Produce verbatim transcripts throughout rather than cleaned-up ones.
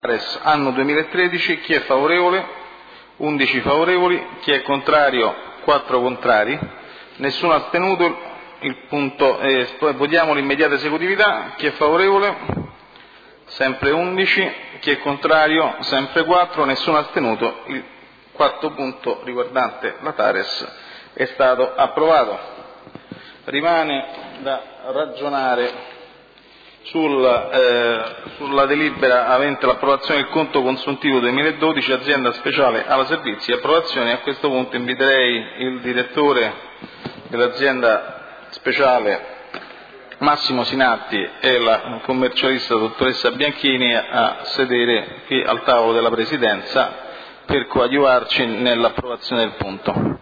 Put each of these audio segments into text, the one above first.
Anno duemilatredici, chi è favorevole? undici favorevoli, chi è contrario? quattro contrari, nessuno astenuto. Il punto, eh, votiamo l'immediata esecutività. Chi è favorevole? Sempre undici, chi è contrario? Sempre quattro, nessuno astenuto. Il quarto punto riguardante la Tares è stato approvato. Rimane da ragionare Sul, eh, sulla delibera avente l'approvazione del conto consuntivo duemiladodici, azienda speciale Ala Servizi. Approvazione. A questo punto inviterei il direttore dell'azienda speciale Massimo Sinatti e la commercialista dottoressa Bianchini a sedere qui al tavolo della Presidenza per coadiuvarci nell'approvazione del punto.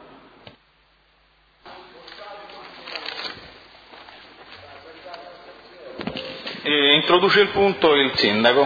E introduce il punto il Sindaco.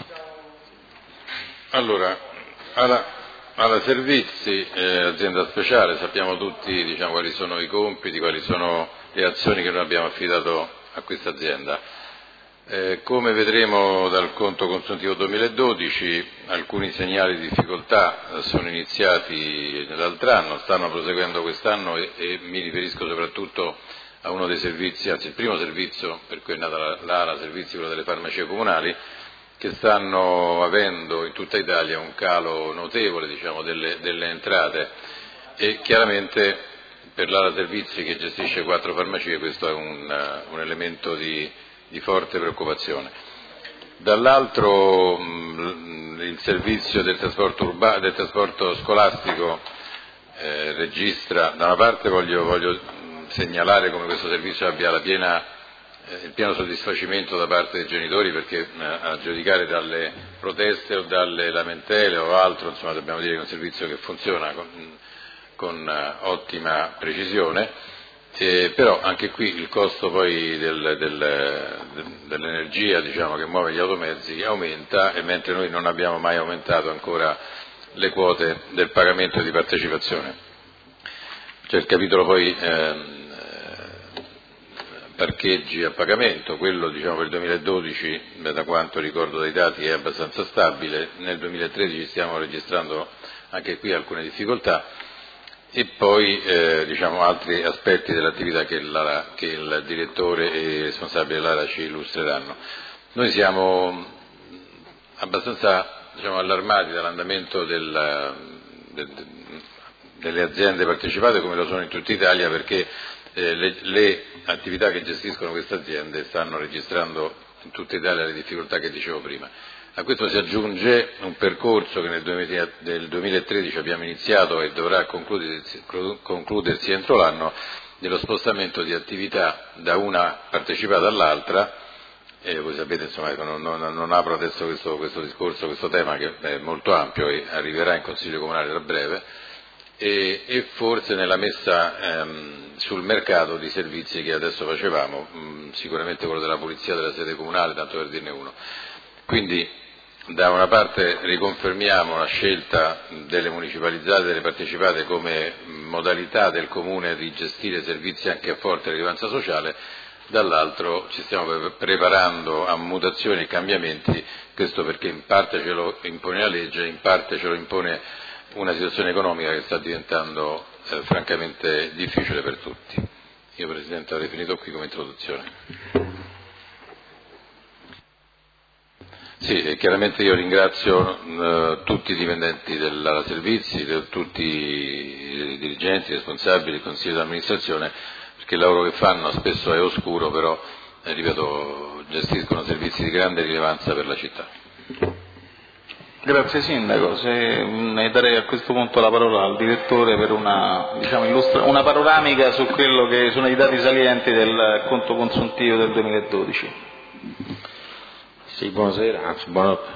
Allora, alla, alla Servizi, eh, azienda speciale, sappiamo tutti, diciamo, quali sono i compiti, quali sono le azioni che noi abbiamo affidato a questa azienda. Eh, come vedremo dal conto consuntivo duemiladodici, alcuni segnali di difficoltà sono iniziati nell'altro anno, stanno proseguendo quest'anno e, e mi riferisco soprattutto a uno dei servizi, anzi il primo servizio per cui è nata l'Ala Servizi, quello delle farmacie comunali, che stanno avendo in tutta Italia un calo notevole, diciamo, delle, delle entrate, e chiaramente per l'Ala Servizi, che gestisce quattro farmacie, questo è un, un elemento di, di forte preoccupazione. Dall'altro mh, il servizio del trasporto, urba, del trasporto scolastico eh, registra, da una parte voglio, voglio segnalare come questo servizio abbia la piena, eh, il pieno soddisfacimento da parte dei genitori, perché eh, a giudicare dalle proteste o dalle lamentele o altro, insomma, dobbiamo dire che è un servizio che funziona con, con uh, ottima precisione, eh, però anche qui il costo poi del, del, dell'energia, diciamo, che muove gli automezzi aumenta, e mentre noi non abbiamo mai aumentato ancora le quote del pagamento di partecipazione. C'è il capitolo poi ehm, parcheggi a pagamento, quello, diciamo, per il duemiladodici, da quanto ricordo dai dati, è abbastanza stabile. Nel duemilatredici stiamo registrando anche qui alcune difficoltà, e poi eh, diciamo, altri aspetti dell'attività che, la, che il direttore e i responsabili dell'Ara ci illustreranno. Noi siamo abbastanza, diciamo, allarmati dall'andamento del, del, delle aziende partecipate, come lo sono in tutta Italia, perché eh, le, le attività che gestiscono queste aziende stanno registrando in tutta Italia le difficoltà che dicevo prima. A questo si aggiunge un percorso che nel duemilatredici abbiamo iniziato e dovrà concludersi, concludersi entro l'anno, dello spostamento di attività da una partecipata all'altra. E voi sapete, insomma, non, non, non apro adesso questo, questo discorso, questo tema che è molto ampio e arriverà in Consiglio Comunale da breve, e, e forse nella messa ehm, sul mercato di servizi che adesso facevamo, mh, sicuramente quello della pulizia della sede comunale, tanto per dirne uno. Quindi da una parte riconfermiamo la scelta delle municipalizzate e delle partecipate come modalità del Comune di gestire servizi anche a forte rilevanza sociale, dall'altro ci stiamo preparando a mutazioni e cambiamenti, questo perché in parte ce lo impone la legge, in parte ce lo impone una situazione economica che sta diventando eh, francamente difficile per tutti. Io, Presidente, avrei finito qui come introduzione. Sì, e chiaramente io ringrazio eh, tutti i dipendenti della Servizi, tutti i dirigenti, i responsabili, il Consiglio di amministrazione, perché il lavoro che fanno spesso è oscuro, però, eh, ripeto, gestiscono servizi di grande rilevanza per la città. Grazie Sindaco, se ne darei a questo punto la parola al Direttore per una, diciamo, illustra, una panoramica su quello che sono i dati salienti del conto consuntivo del duemiladodici. Sì, buonasera, anzi buonanotte.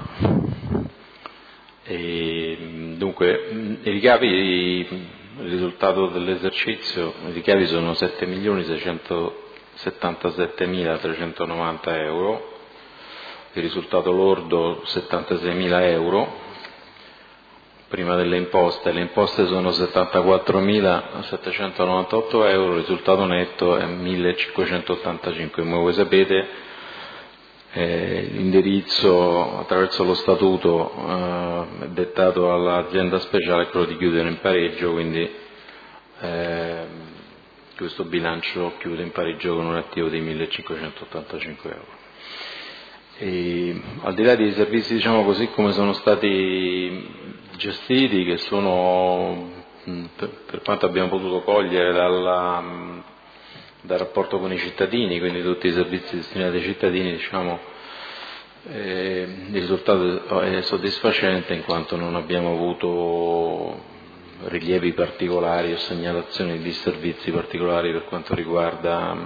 E, dunque, i ricavi, il risultato dell'esercizio, i ricavi sono sette milioni seicentosettantasettemila trecentonovanta euro, il risultato lordo settantaseimila euro, prima delle imposte, le imposte sono settantaquattromilasettecentonovantotto euro, il risultato netto è millecinquecentottantacinque, come voi sapete. Eh, l'indirizzo attraverso lo statuto eh, dettato all'azienda speciale è quello di chiudere in pareggio, quindi eh, questo bilancio chiude in pareggio con un attivo di millecinquecentottantacinque euro. E, al di là dei servizi, diciamo così, come sono stati gestiti, che sono, per, per quanto abbiamo potuto cogliere dalla, dal rapporto con i cittadini, quindi tutti i servizi destinati ai cittadini, diciamo, eh, il risultato è soddisfacente in quanto non abbiamo avuto rilievi particolari o segnalazioni di servizi particolari per quanto riguarda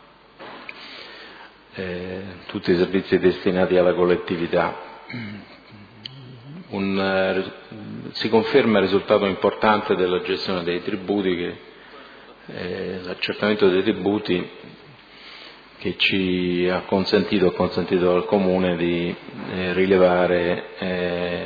eh, tutti i servizi destinati alla collettività. Un, eh, si conferma il risultato importante della gestione dei tributi, che eh, l'accertamento dei tributi che ci ha consentito, ha consentito al Comune di eh, rilevare eh,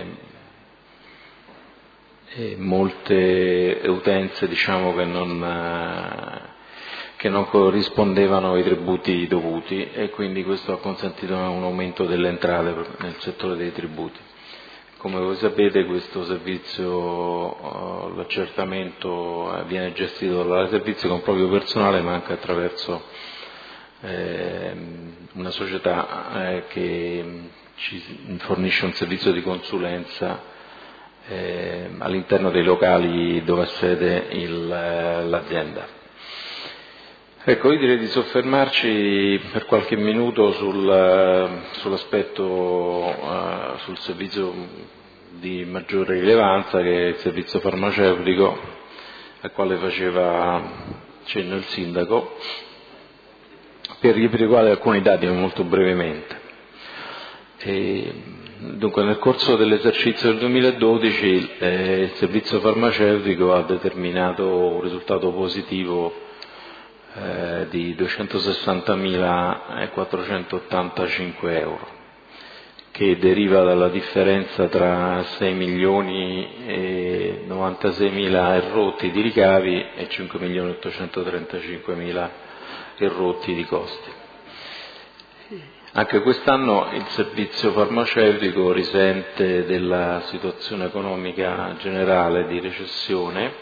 eh, molte utenze, diciamo, che non, eh, che non corrispondevano ai tributi dovuti, e quindi questo ha consentito un aumento delle entrate nel settore dei tributi. Come voi sapete, questo servizio, l'accertamento viene gestito dal servizio con proprio personale, ma anche attraverso eh, una società eh, che ci fornisce un servizio di consulenza eh, all'interno dei locali dove ha sede il, l'azienda. Ecco, io direi di soffermarci per qualche minuto sul, sull'aspetto, uh, sul servizio di maggiore rilevanza, che è il servizio farmaceutico, al quale faceva cenno il Sindaco, per ripercorrere alcuni dati molto brevemente. E, dunque, nel corso dell'esercizio del duemiladodici eh, il servizio farmaceutico ha determinato un risultato positivo Eh, di duecentosessantamila quattrocentottantacinque euro, che deriva dalla differenza tra sei milioni e novantaseimila rotti di ricavi e cinque milioni ottocentotrentacinquemila rotti di costi. Anche quest'anno il servizio farmaceutico risente della situazione economica generale di recessione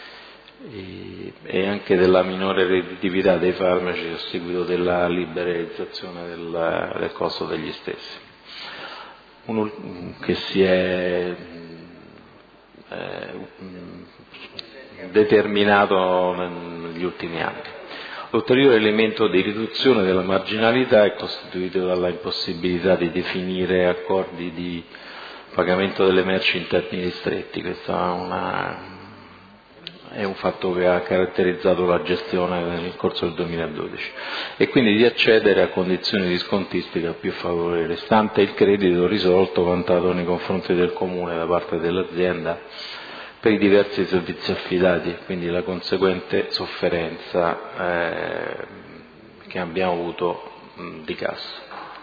e anche della minore redditività dei farmaci a seguito della liberalizzazione del, del costo degli stessi, uno che si è eh, determinato negli ultimi anni. L'ulteriore elemento di riduzione della marginalità è costituito dalla impossibilità di definire accordi di pagamento delle merci in termini stretti. Questa è una è un fatto che ha caratterizzato la gestione nel corso del duemiladodici, e quindi di accedere a condizioni di scontistica più favorevoli, stante il credito risolto vantato nei confronti del Comune da parte dell'azienda per i diversi servizi affidati, quindi la conseguente sofferenza eh, che abbiamo avuto mh, di cassa.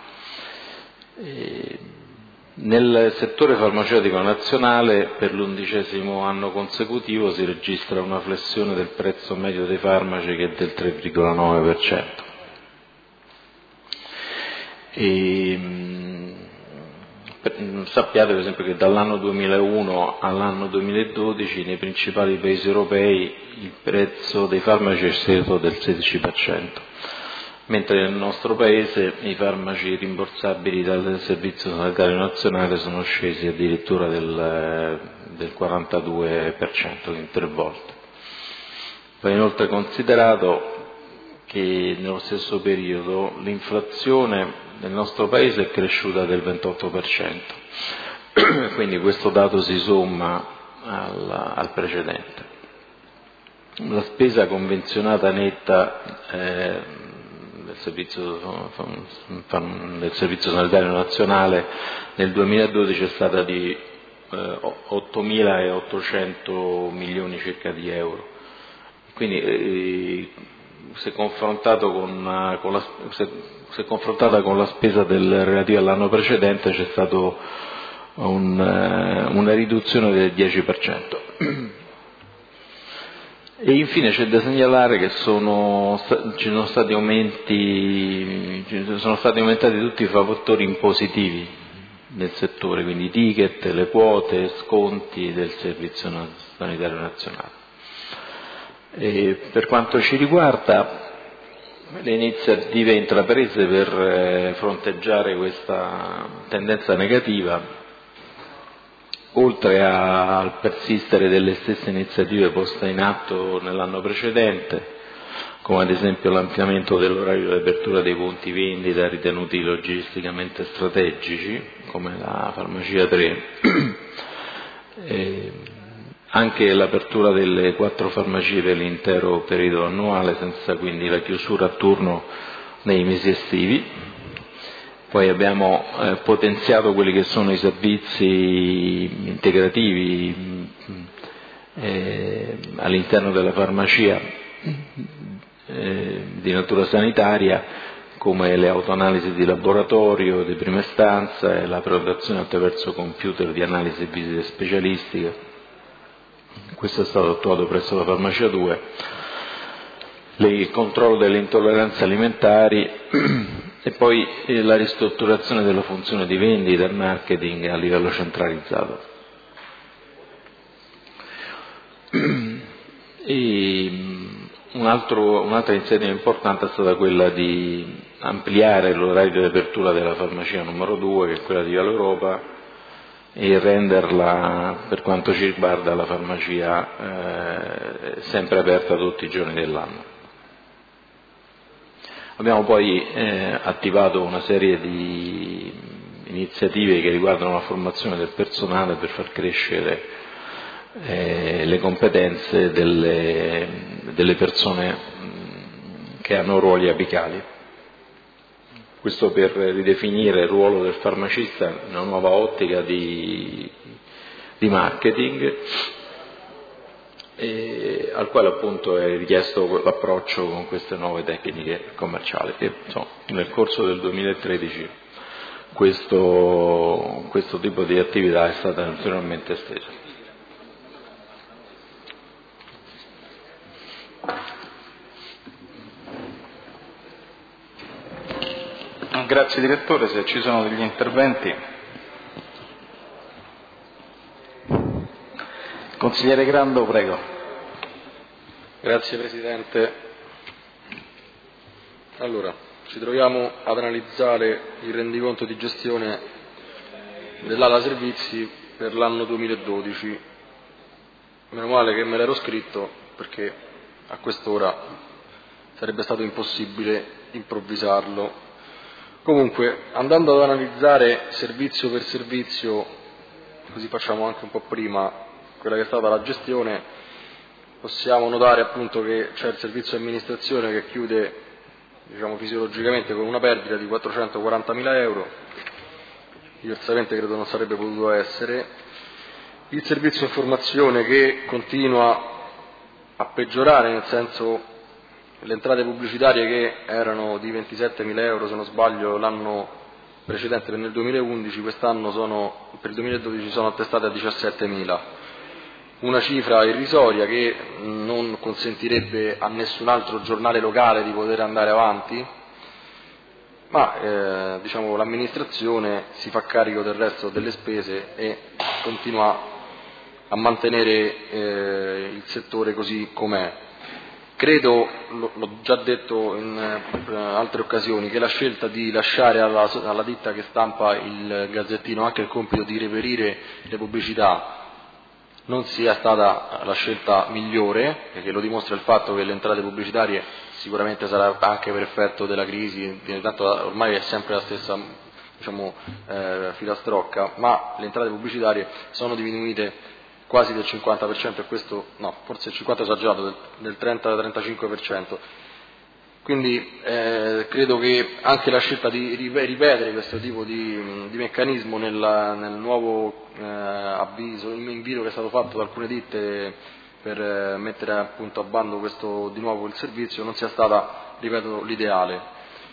E nel settore farmaceutico nazionale, per l'undicesimo anno consecutivo, si registra una flessione del prezzo medio dei farmaci che è del tre virgola nove per cento. E, mh, sappiate per esempio che dall'anno duemilauno all'anno duemiladodici nei principali paesi europei il prezzo dei farmaci è sceso del sedici per cento. Mentre nel nostro Paese i farmaci rimborsabili dal Servizio Sanitario Nazionale sono scesi addirittura del, del quarantadue per cento, quindi tre volte. Va inoltre considerato che nello stesso periodo l'inflazione nel nostro Paese è cresciuta del ventotto per cento, quindi questo dato si somma al, al precedente. La spesa convenzionata netta eh, Del servizio, del servizio sanitario nazionale nel duemiladodici è stata di eh, ottomilaottocento milioni circa di euro. Quindi eh, se, confrontato con, con la, se, se confrontata con la spesa del, relativa all'anno precedente c'è stata un, eh, una riduzione del dieci per cento. E infine c'è da segnalare che sono, ci sono stati aumenti, sono stati aumentati tutti i fattori impositivi nel settore, quindi i ticket, le quote, sconti del Servizio Sanitario Nazionale. E per quanto ci riguarda, le iniziative intraprese per fronteggiare questa tendenza negativa, oltre a, al persistere delle stesse iniziative poste in atto nell'anno precedente, come ad esempio l'ampliamento dell'orario di apertura dei punti vendita ritenuti logisticamente strategici, come la farmacia tre, e anche l'apertura delle quattro farmacie per l'intero periodo annuale, senza quindi la chiusura a turno nei mesi estivi. Poi abbiamo eh, potenziato quelli che sono i servizi integrativi eh, all'interno della farmacia eh, di natura sanitaria, come le autoanalisi di laboratorio di prima istanza e la prenotazione attraverso computer di analisi e visite specialistiche. Questo è stato attuato presso la farmacia due. Il controllo delle intolleranze alimentari e poi eh, la ristrutturazione della funzione di vendita e marketing a livello centralizzato. E un altro, un'altra iniziativa importante è stata quella di ampliare l'orario di apertura della farmacia numero due, che è quella di Viale Europa, e renderla, per quanto ci riguarda, la farmacia eh, sempre aperta tutti i giorni dell'anno. Abbiamo poi eh, attivato una serie di iniziative che riguardano la formazione del personale per far crescere eh, le competenze delle, delle persone mh, che hanno ruoli apicali. Questo per ridefinire il ruolo del farmacista in una nuova ottica di, di marketing, e al quale appunto è richiesto l'approccio con queste nuove tecniche commerciali. E insomma, nel corso del duemilatredici questo, questo tipo di attività è stata ulteriormente estesa. Grazie direttore, se ci sono degli interventi. Consigliere Grando, prego. Grazie Presidente. Allora, ci troviamo ad analizzare il rendiconto di gestione dell'ala servizi per l'anno duemiladodici. Meno male che me l'ero scritto, perché a quest'ora sarebbe stato impossibile improvvisarlo. Comunque, andando ad analizzare servizio per servizio, così facciamo anche un po' prima quella che è stata la gestione, possiamo notare appunto che c'è il servizio di amministrazione che chiude, diciamo, fisiologicamente con una perdita di quattrocentoquarantamila euro, diversamente credo non sarebbe potuto essere, il servizio informazione che continua a peggiorare, nel senso le entrate pubblicitarie che erano di ventisettemila euro, se non sbaglio, l'anno precedente, nel duemilaundici, quest'anno sono, per il duemiladodici sono attestate a diciassettemila. Una cifra irrisoria che non consentirebbe a nessun altro giornale locale di poter andare avanti, ma eh, diciamo, l'amministrazione si fa carico del resto delle spese e continua a mantenere eh, il settore così com'è. Credo, l'ho già detto in eh, altre occasioni, che la scelta di lasciare alla, alla ditta che stampa il Gazzettino anche il compito di reperire le pubblicità non sia stata la scelta migliore, perché lo dimostra il fatto che le entrate pubblicitarie sicuramente sarà anche per effetto della crisi, tanto ormai è sempre la stessa, diciamo, eh, filastrocca, ma le entrate pubblicitarie sono diminuite quasi del cinquanta per cento, e questo, no, forse il cinquanta per cento è esagerato, del, del trenta trentacinque per cento. Quindi eh, credo che anche la scelta di ripetere questo tipo di, di meccanismo nella, nel nuovo eh, avviso, invito che è stato fatto da alcune ditte per eh, mettere appunto a bando questo, di nuovo il servizio, non sia stata, ripeto, l'ideale.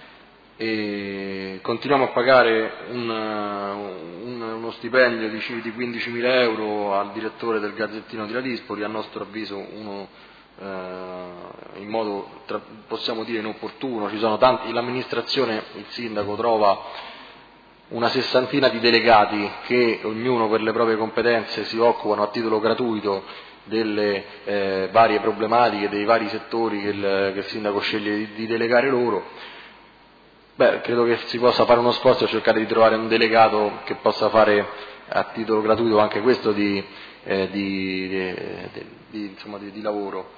E continuiamo a pagare un, un, uno stipendio di, di quindicimila euro al direttore del Gazzettino di Ladispoli, a nostro avviso uno eh, in modo, tra, possiamo dire, inopportuno. Ci sono tanti, l'amministrazione, il sindaco trova una sessantina di delegati che ognuno per le proprie competenze si occupano a titolo gratuito delle eh, varie problematiche, dei vari settori che il, che il sindaco sceglie di, di delegare loro. Beh, credo che si possa fare uno sforzo e cercare di trovare un delegato che possa fare a titolo gratuito anche questo di, eh, di, di, di, insomma, di, di lavoro,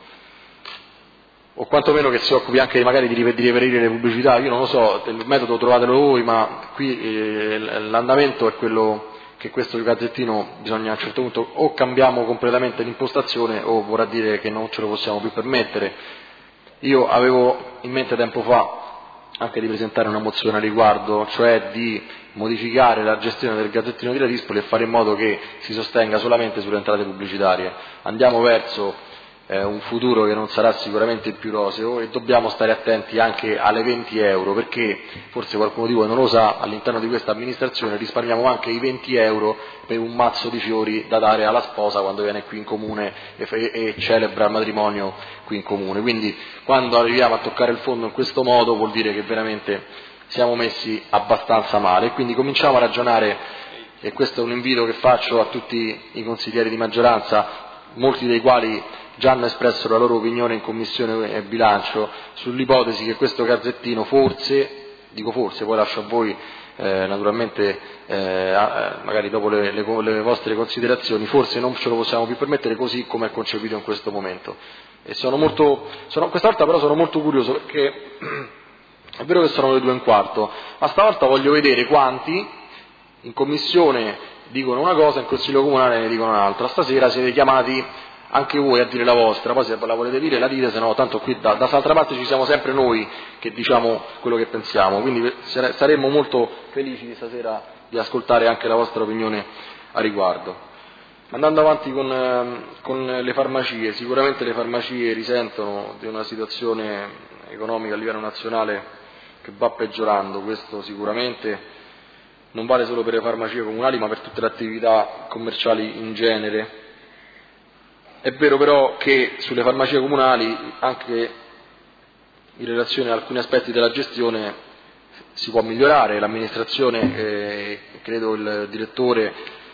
o quantomeno che si occupi anche magari di rivedere le pubblicità. Io non lo so, il metodo trovatelo voi, ma qui eh, l'andamento è quello che questo gazzettino bisogna a un certo punto o cambiamo completamente l'impostazione o vorrà dire che non ce lo possiamo più permettere. Io avevo in mente tempo fa anche di presentare una mozione a riguardo, cioè di modificare la gestione del Gazzettino di Ladispoli e fare in modo che si sostenga solamente sulle entrate pubblicitarie. Andiamo verso eh, un futuro che non sarà sicuramente il più roseo e dobbiamo stare attenti anche alle venti euro, perché forse qualcuno di voi non lo sa, all'interno di questa amministrazione risparmiamo anche i venti euro per un mazzo di fiori da dare alla sposa quando viene qui in comune e, e celebra il matrimonio qui in comune. Quindi quando arriviamo a toccare il fondo in questo modo vuol dire che veramente siamo messi abbastanza male, quindi cominciamo a ragionare, e questo è un invito che faccio a tutti i consiglieri di maggioranza, molti dei quali già hanno espresso la loro opinione in Commissione Bilancio, sull'ipotesi che questo gazzettino forse, dico forse, poi lascio a voi eh, naturalmente eh, magari dopo le, le, le vostre considerazioni, forse non ce lo possiamo più permettere così come è concepito in questo momento. E sono molto, sono, questa volta però sono molto curioso, perché è vero che sono le due e un quarto, ma stavolta voglio vedere quanti in Commissione dicono una cosa, in Consiglio Comunale ne dicono un'altra. Stasera siete chiamati anche voi a dire la vostra, poi se la volete dire la dite, se no tanto qui da, da altra parte ci siamo sempre noi che diciamo quello che pensiamo, quindi saremmo molto felici stasera di ascoltare anche la vostra opinione a riguardo. Andando avanti con, con le farmacie, sicuramente le farmacie risentono di una situazione economica a livello nazionale che va peggiorando, questo sicuramente non vale solo per le farmacie comunali ma per tutte le attività commerciali in genere. È vero però che sulle farmacie comunali, anche in relazione ad alcuni aspetti della gestione, si può migliorare. L'amministrazione, eh, credo il direttore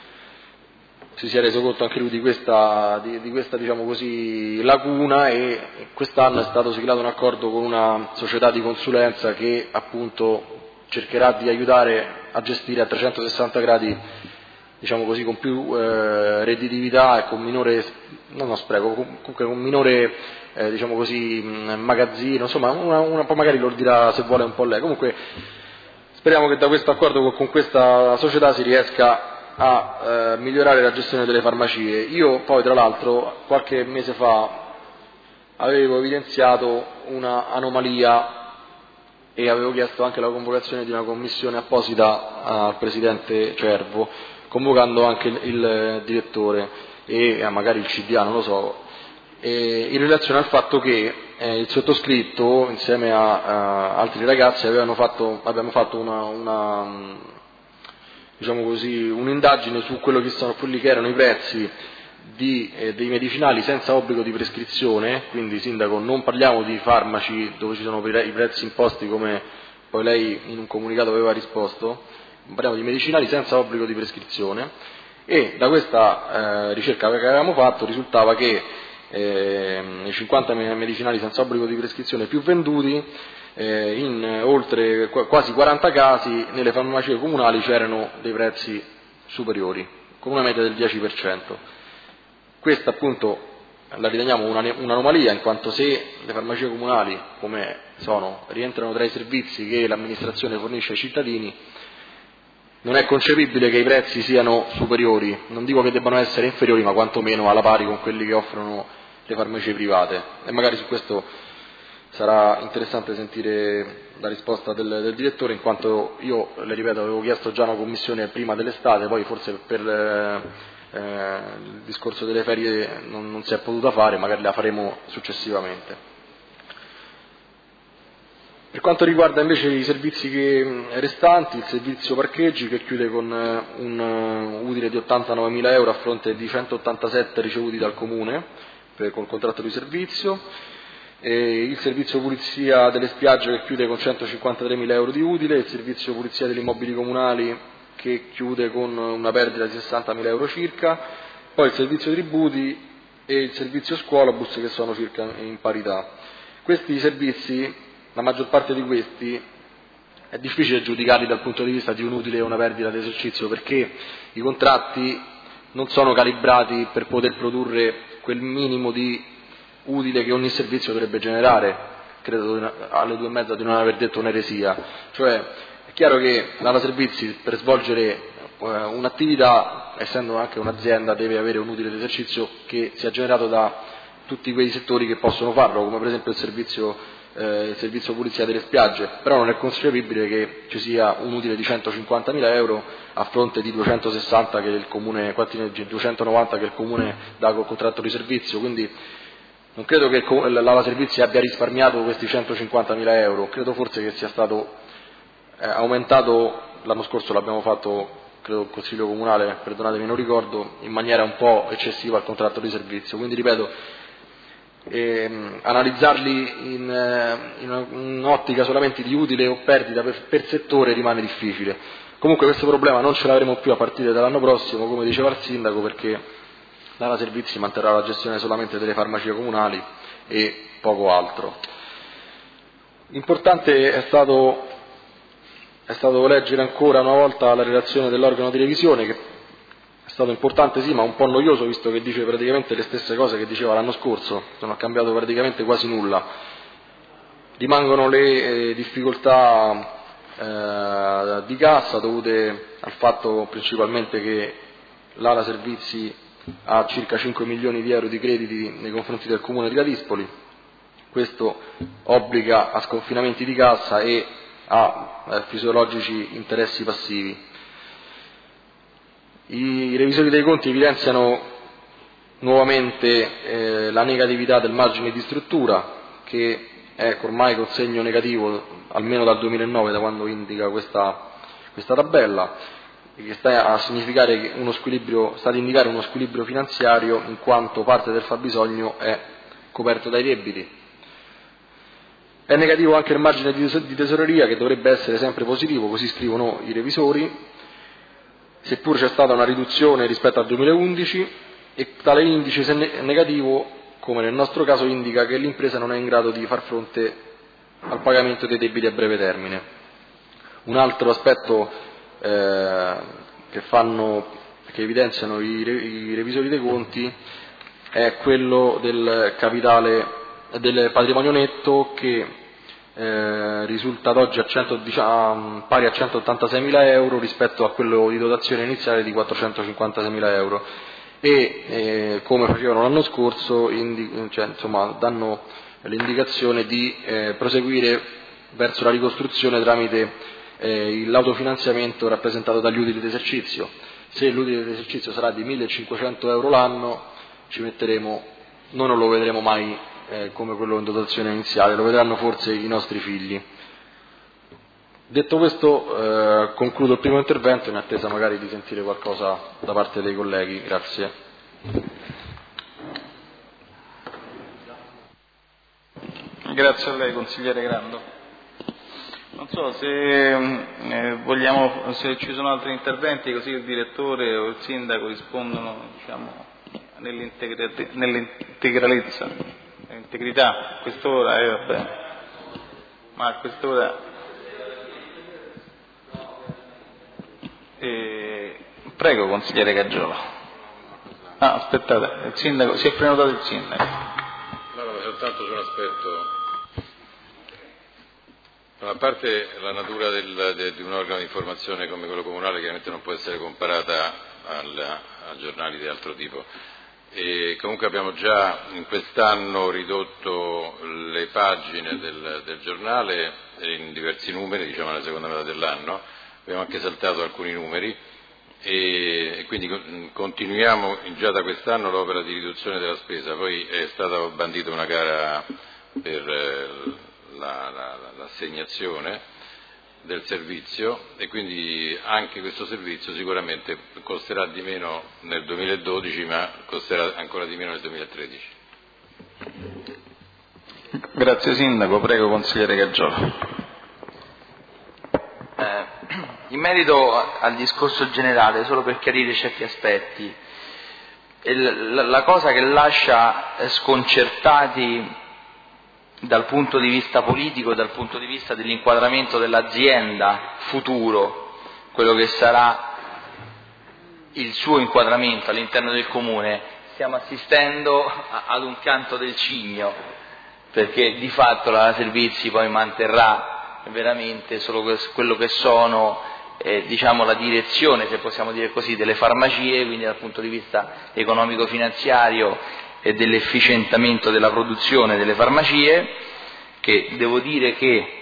si sia reso conto anche lui di questa, di, di questa diciamo così, lacuna, e quest'anno è stato siglato un accordo con una società di consulenza che appunto cercherà di aiutare a gestire a trecentosessanta gradi, diciamo così, con più eh, redditività e con minore, non no, spreco, comunque con minore eh, diciamo così, magazzino, insomma, una, una, poi magari lo dirà se vuole un po' lei. Comunque speriamo che da questo accordo con, con questa società si riesca a eh, migliorare la gestione delle farmacie. Io poi tra l'altro qualche mese fa avevo evidenziato una anomalia e avevo chiesto anche la convocazione di una commissione apposita al Presidente Cervo, convocando anche il, il direttore e eh, magari il C D A, non lo so, e in relazione al fatto che eh, il sottoscritto insieme a, a altri ragazzi avevano fatto, abbiamo fatto una, una diciamo così, un'indagine su quello che sono quelli che erano i prezzi di, eh, dei medicinali senza obbligo di prescrizione. Quindi, Sindaco, non parliamo di farmaci dove ci sono i prezzi imposti come poi lei in un comunicato aveva risposto, parliamo di medicinali senza obbligo di prescrizione, e da questa eh, ricerca che avevamo fatto risultava che eh, i cinquanta medicinali senza obbligo di prescrizione più venduti, eh, in oltre quasi quaranta casi nelle farmacie comunali c'erano dei prezzi superiori, con una media del dieci per cento. Questa appunto la riteniamo un'anomalia, in quanto se le farmacie comunali, come sono, rientrano tra i servizi che l'amministrazione fornisce ai cittadini, non è concepibile che i prezzi siano superiori, non dico che debbano essere inferiori, ma quantomeno alla pari con quelli che offrono le farmacie private. E magari su questo sarà interessante sentire la risposta del, del direttore, in quanto io, le ripeto, avevo chiesto già una commissione prima dell'estate, poi forse per eh, il discorso delle ferie non, non si è potuta fare, magari la faremo successivamente. Per quanto riguarda invece i servizi che, restanti, il servizio parcheggi, che chiude con un uh, utile di ottantanovemila euro a fronte di centottantasette ricevuti dal Comune, per, col contratto di servizio, e il servizio pulizia delle spiagge che chiude con centocinquantatremila euro di utile, il servizio pulizia degli immobili comunali che chiude con una perdita di sessantamila euro circa, poi il servizio tributi e il servizio scuolabus che sono circa in parità. Questi servizi, la maggior parte di questi, è difficile giudicarli dal punto di vista di un utile o una perdita di esercizio, perché i contratti non sono calibrati per poter produrre quel minimo di utile che ogni servizio dovrebbe generare. Credo alle due e mezza di non aver detto un'eresia. Cioè, è chiaro che l'ala servizi per svolgere un'attività, essendo anche un'azienda, deve avere un utile di esercizio che sia generato da tutti quei settori che possono farlo, come per esempio il servizio, eh, il servizio pulizia delle spiagge, però non è concepibile che ci sia un utile di centocinquantamila euro a fronte di duecentosessanta che il comune, duecentonovanta che il comune dà col contratto di servizio, quindi non credo che l'ala servizi abbia risparmiato questi centocinquantamila euro, credo forse che sia stato eh, aumentato, l'anno scorso l'abbiamo fatto, credo il Consiglio Comunale, perdonatemi non ricordo, in maniera un po' eccessiva il contratto di servizio, quindi ripeto, ehm, analizzarli in, eh, in un'ottica solamente di utile o perdita per, per settore rimane difficile. Comunque questo problema non ce l'avremo più a partire dall'anno prossimo, come diceva il Sindaco, perché l'ala servizi manterrà la gestione solamente delle farmacie comunali e poco altro. Importante è stato, è stato leggere ancora una volta la relazione dell'organo di revisione, che è stato importante sì, ma un po' noioso, visto che dice praticamente le stesse cose che diceva l'anno scorso, non ha cambiato praticamente quasi nulla. Rimangono le eh, difficoltà eh, di cassa dovute al fatto principalmente che l'ala servizi ha circa cinque milioni di euro di crediti nei confronti del comune di Ladispoli, questo obbliga a sconfinamenti di cassa e a eh, fisiologici interessi passivi. I revisori dei conti evidenziano nuovamente eh, la negatività del margine di struttura, che è ormai con segno negativo almeno dal duemilanove, da quando indica questa, questa tabella, che sta a significare che uno squilibrio, sta ad indicare uno squilibrio finanziario in quanto parte del fabbisogno è coperto dai debiti. È negativo anche il margine di tesoreria, che dovrebbe essere sempre positivo, così scrivono i revisori, seppur c'è stata una riduzione rispetto al duemilaundici, e tale indice negativo, come nel nostro caso, indica che l'impresa non è in grado di far fronte al pagamento dei debiti a breve termine. Un altro aspetto Eh, che, fanno, che evidenziano i, i revisori dei conti è quello del capitale, del patrimonio netto, che eh, risulta ad oggi a cento, diciamo, pari a centottantaseimila euro rispetto a quello di dotazione iniziale di quattrocentocinquantaseimila euro e eh, come facevano l'anno scorso indi, cioè, insomma, danno l'indicazione di eh, proseguire verso la ricostruzione tramite Eh, l'autofinanziamento rappresentato dagli utili d'esercizio. Se l'utile d'esercizio sarà di millecinquecento euro l'anno, ci metteremo, noi non lo vedremo mai eh, come quello in dotazione iniziale, lo vedranno forse i nostri figli. Detto questo, eh, concludo il primo intervento in attesa magari di sentire qualcosa da parte dei colleghi. Grazie. Grazie a lei, consigliere Grando. Non so se eh, vogliamo, se ci sono altri interventi, così il direttore o il sindaco rispondono, diciamo, nell'integralezza, nell'integrità. Quest'ora, eh, vabbè. Ma a quest'ora. Eh, prego, consigliere Caggiola. Ah, aspettate, il sindaco, si è prenotato il sindaco. No, no, soltanto su un aspetto. A parte la natura del, de, di un organo di informazione come quello comunale, chiaramente non può essere comparata al, a giornali di altro tipo. E comunque abbiamo già in quest'anno ridotto le pagine del, del giornale in diversi numeri, diciamo nella seconda metà dell'anno, abbiamo anche saltato alcuni numeri e, e quindi continuiamo già da quest'anno l'opera di riduzione della spesa. Poi è stata bandita una gara per eh, La, la, l'assegnazione del servizio e quindi anche questo servizio sicuramente costerà di meno nel duemiladodici, ma costerà ancora di meno nel duemilatredici. Grazie Sindaco, prego consigliere Caggiola. Eh, in merito al discorso generale, solo per chiarire certi aspetti, il, la cosa che lascia sconcertati dal punto di vista politico e dal punto di vista dell'inquadramento dell'azienda futuro, quello che sarà il suo inquadramento all'interno del comune, stiamo assistendo ad un canto del cigno, perché di fatto la Servizi poi manterrà veramente solo quello che sono eh, diciamo la direzione, se possiamo dire così, delle farmacie, quindi dal punto di vista economico-finanziario e dell'efficientamento della produzione delle farmacie, che devo dire che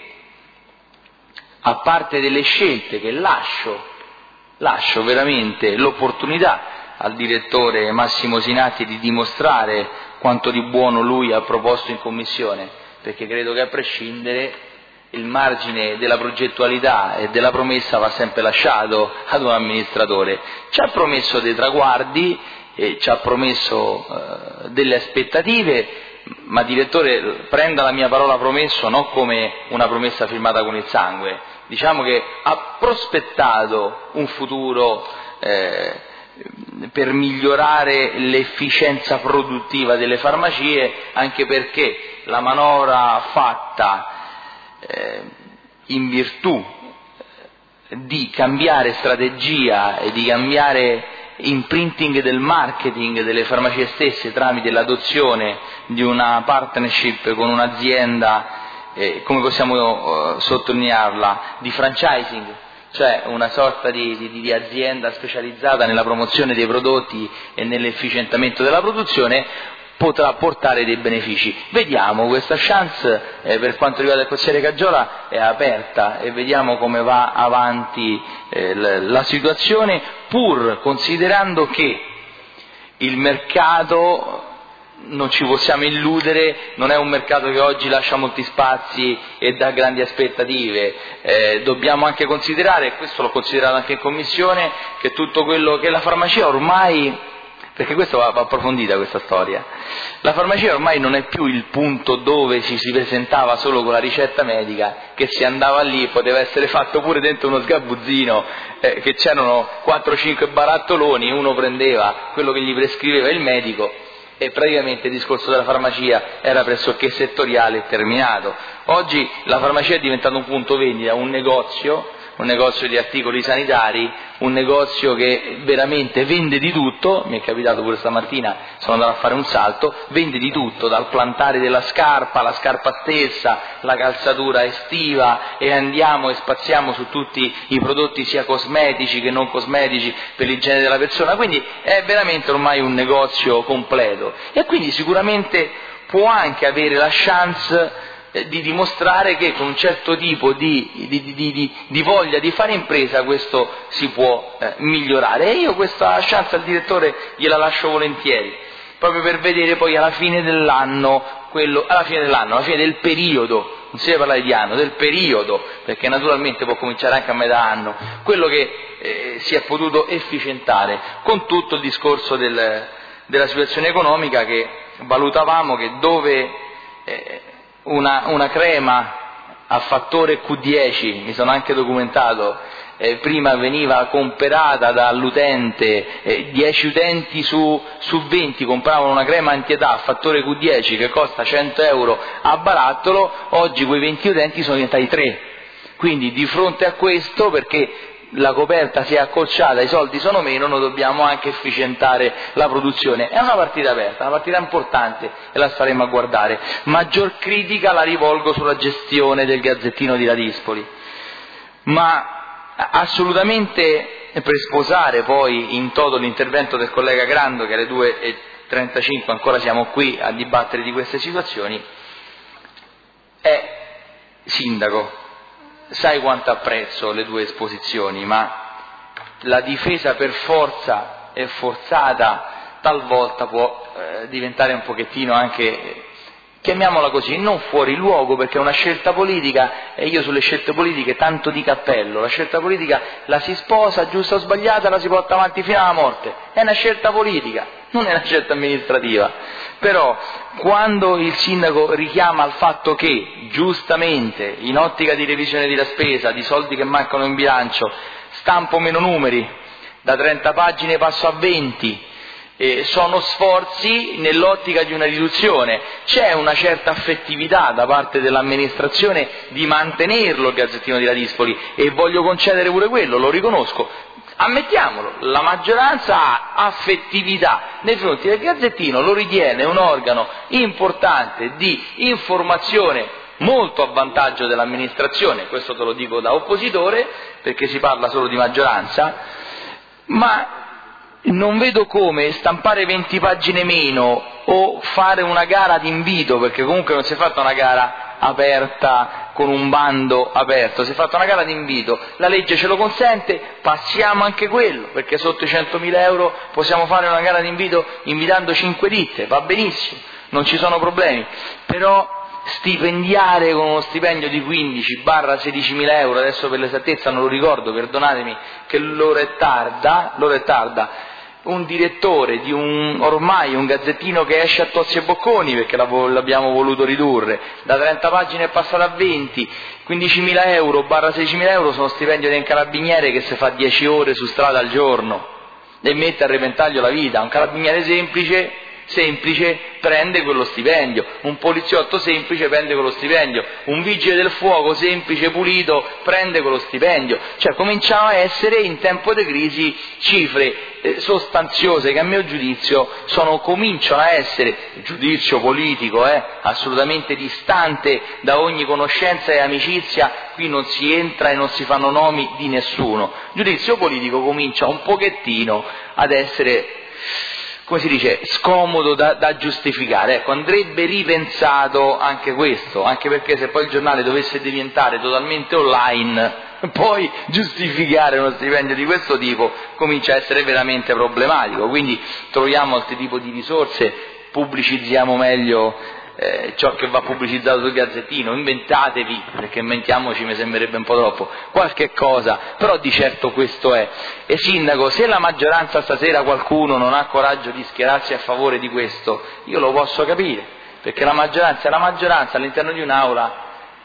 a parte delle scelte che lascio, lascio veramente l'opportunità al direttore Massimo Sinatti di dimostrare quanto di buono lui ha proposto in commissione, perché credo che a prescindere il margine della progettualità e della promessa va sempre lasciato ad un amministratore. Ci ha promesso dei traguardi, e ci ha promesso eh, delle aspettative, ma direttore, prenda la mia parola promesso non come una promessa firmata con il sangue, diciamo che ha prospettato un futuro eh, per migliorare l'efficienza produttiva delle farmacie, anche perché la manovra fatta eh, in virtù di cambiare strategia e di cambiare imprinting del marketing delle farmacie stesse tramite l'adozione di una partnership con un'azienda, eh, come possiamo eh, sottolinearla, di franchising, cioè una sorta di, di, di azienda specializzata nella promozione dei prodotti e nell'efficientamento della produzione, potrà portare dei benefici. Vediamo, questa chance eh, per quanto riguarda il consigliere Caggiola è aperta e vediamo come va avanti eh, la situazione, pur considerando che il mercato, non ci possiamo illudere, non è un mercato che oggi lascia molti spazi e dà grandi aspettative. Eh, dobbiamo anche considerare, e questo l'ho considerato anche in commissione, che tutto quello che la farmacia ormai, perché questa va approfondita questa storia, la farmacia ormai non è più il punto dove ci si presentava solo con la ricetta medica, che si andava lì, poteva essere fatto pure dentro uno sgabuzzino, eh, che c'erano quattro cinque barattoloni, uno prendeva quello che gli prescriveva il medico e praticamente il discorso della farmacia era pressoché settoriale e terminato. Oggi la farmacia è diventata un punto vendita, un negozio, un negozio di articoli sanitari, un negozio che veramente vende di tutto. Mi è capitato pure stamattina, sono andato a fare un salto, vende di tutto, dal plantare della scarpa, la scarpa stessa, la calzatura estiva, e andiamo e spaziamo su tutti i prodotti sia cosmetici che non cosmetici per l'igiene della persona, quindi è veramente ormai un negozio completo e quindi sicuramente può anche avere la chance di dimostrare che con un certo tipo di, di, di, di, di voglia di fare impresa questo si può eh, migliorare, e io questa chance al direttore gliela lascio volentieri, proprio per vedere poi alla fine dell'anno, quello, alla fine dell'anno, alla fine del periodo, non si deve parlare di anno, del periodo, perché naturalmente può cominciare anche a metà anno, quello che eh, si è potuto efficientare, con tutto il discorso del, della situazione economica, che valutavamo che dove eh, Una, una crema a fattore Q dieci, mi sono anche documentato, eh, prima veniva comprata dall'utente, eh, dieci utenti su, su venti compravano una crema antietà a fattore Q dieci che costa cento euro a barattolo, oggi quei venti utenti sono diventati tre. Quindi di fronte a questo, perché la coperta si è accorciata, i soldi sono meno, noi dobbiamo anche efficientare la produzione. È una partita aperta, una partita importante e la staremo a guardare. Maggior critica la rivolgo sulla gestione del Gazzettino di Ladispoli, ma assolutamente per sposare poi in toto l'intervento del collega Grando, che alle due e trentacinque ancora siamo qui a dibattere di queste situazioni, è sindaco. Sai quanto apprezzo le tue esposizioni, ma la difesa per forza e forzata talvolta può eh, diventare un pochettino anche, chiamiamola così, non fuori luogo, perché è una scelta politica e io sulle scelte politiche tanto di cappello. La scelta politica la si sposa, giusta o sbagliata, la si porta avanti fino alla morte, è una scelta politica non è una scelta amministrativa. Però quando il sindaco richiama al fatto che, giustamente, in ottica di revisione della spesa, di soldi che mancano in bilancio, stampo meno numeri, da trenta pagine passo a venti, eh, sono sforzi nell'ottica di una riduzione, c'è una certa affettività da parte dell'amministrazione di mantenerlo il Gazzettino di Ladispoli, e voglio concedere pure quello, lo riconosco. Ammettiamolo, la maggioranza ha affettività nei confronti del Gazzettino, lo ritiene un organo importante di informazione molto a vantaggio dell'amministrazione, questo te lo dico da oppositore perché si parla solo di maggioranza, ma non vedo come stampare venti pagine meno o fare una gara d'invito, perché comunque non si è fatta una gara aperta con un bando aperto, si è fatta una gara d'invito, la legge ce lo consente, passiamo anche quello, perché sotto i centomila euro possiamo fare una gara d'invito invitando cinque ditte, va benissimo, non ci sono problemi, però stipendiare con uno stipendio di quindici sedicimila euro, adesso per l'esattezza non lo ricordo, perdonatemi che l'ora è tarda, l'ora è tarda, un direttore di un ormai un gazzettino che esce a tozzi e bocconi, perché l'abbiamo voluto ridurre, da trenta pagine è passato a venti, quindicimila euro barra sedicimila euro sono stipendio di un carabiniere che si fa dieci ore su strada al giorno e mette a repentaglio la vita. Un carabiniere semplice semplice prende quello stipendio, un poliziotto semplice prende quello stipendio, un vigile del fuoco semplice pulito prende quello stipendio, cioè cominciano a essere in tempo di crisi cifre eh, sostanziose che a mio giudizio sono, cominciano a essere, giudizio politico eh, assolutamente distante da ogni conoscenza e amicizia, qui non si entra e non si fanno nomi di nessuno, giudizio politico comincia un pochettino ad essere, come si dice, scomodo da, da giustificare. Ecco, andrebbe ripensato anche questo, anche perché se poi il giornale dovesse diventare totalmente online, poi giustificare uno stipendio di questo tipo comincia a essere veramente problematico, quindi troviamo altri tipi di risorse, pubblicizziamo meglio eh, ciò che va pubblicizzato sul Gazzettino, inventatevi, perché inventiamoci mi sembrerebbe un po' troppo, qualche cosa, però di certo questo è. E sindaco, se la maggioranza stasera qualcuno non ha coraggio di schierarsi a favore di questo, io lo posso capire, perché la maggioranza è la maggioranza, all'interno di un'aula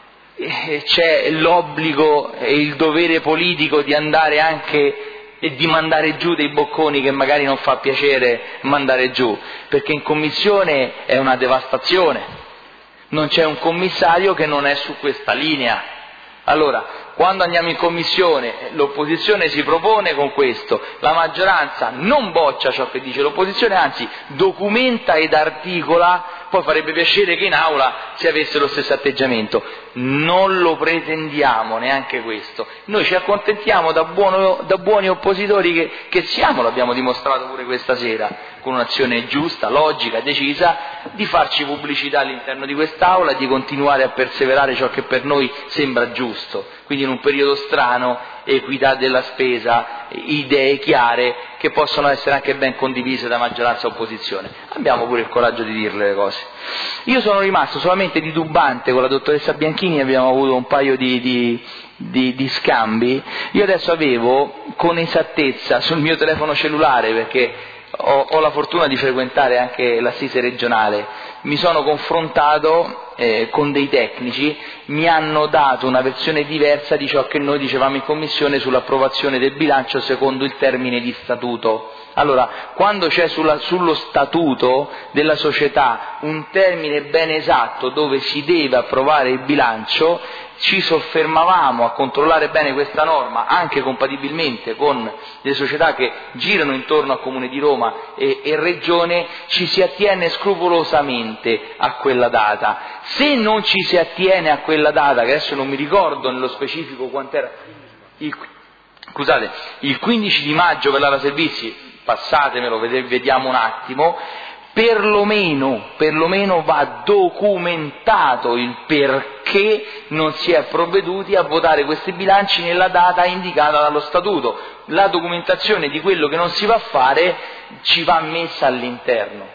eh, c'è l'obbligo e il dovere politico di andare anche e di mandare giù dei bocconi che magari non fa piacere mandare giù, perché in commissione è una devastazione, non c'è un commissario che non è su questa linea. Allora, quando andiamo in commissione l'opposizione si propone con questo, la maggioranza non boccia ciò che dice l'opposizione, anzi documenta ed articola, poi farebbe piacere che in aula si avesse lo stesso atteggiamento. Non lo pretendiamo neanche questo, noi ci accontentiamo da, buono, da buoni oppositori che, che siamo, l'abbiamo dimostrato pure questa sera, con un'azione giusta, logica, decisa, di farci pubblicità all'interno di quest'aula e di continuare a perseverare ciò che per noi sembra giusto. Quindi in un periodo strano, equità della spesa, idee chiare che possono essere anche ben condivise da maggioranza e opposizione. Abbiamo pure il coraggio di dirle le cose. Io sono rimasto solamente titubante con la dottoressa Bianchini, abbiamo avuto un paio di, di, di, di scambi. Io adesso avevo con esattezza sul mio telefono cellulare, perché ho, ho la fortuna di frequentare anche l'assise regionale, mi sono confrontato eh, con dei tecnici, mi hanno dato una versione diversa di ciò che noi dicevamo in commissione sull'approvazione del bilancio secondo il termine di statuto. Allora, quando c'è sulla, sullo statuto della società un termine ben esatto dove si deve approvare il bilancio, ci soffermavamo a controllare bene questa norma anche compatibilmente con le società che girano intorno al Comune di Roma e, e Regione, ci si attiene scrupolosamente a quella data. Se non ci si attiene a quella data, che adesso non mi ricordo nello specifico quant'era, il, scusate, il quindici di maggio per l'ala servizi, passatemelo, vediamo un attimo, perlomeno, perlomeno va documentato il perché non si è provveduti a votare questi bilanci nella data indicata dallo statuto. La documentazione di quello che non si va a fare ci va messa all'interno.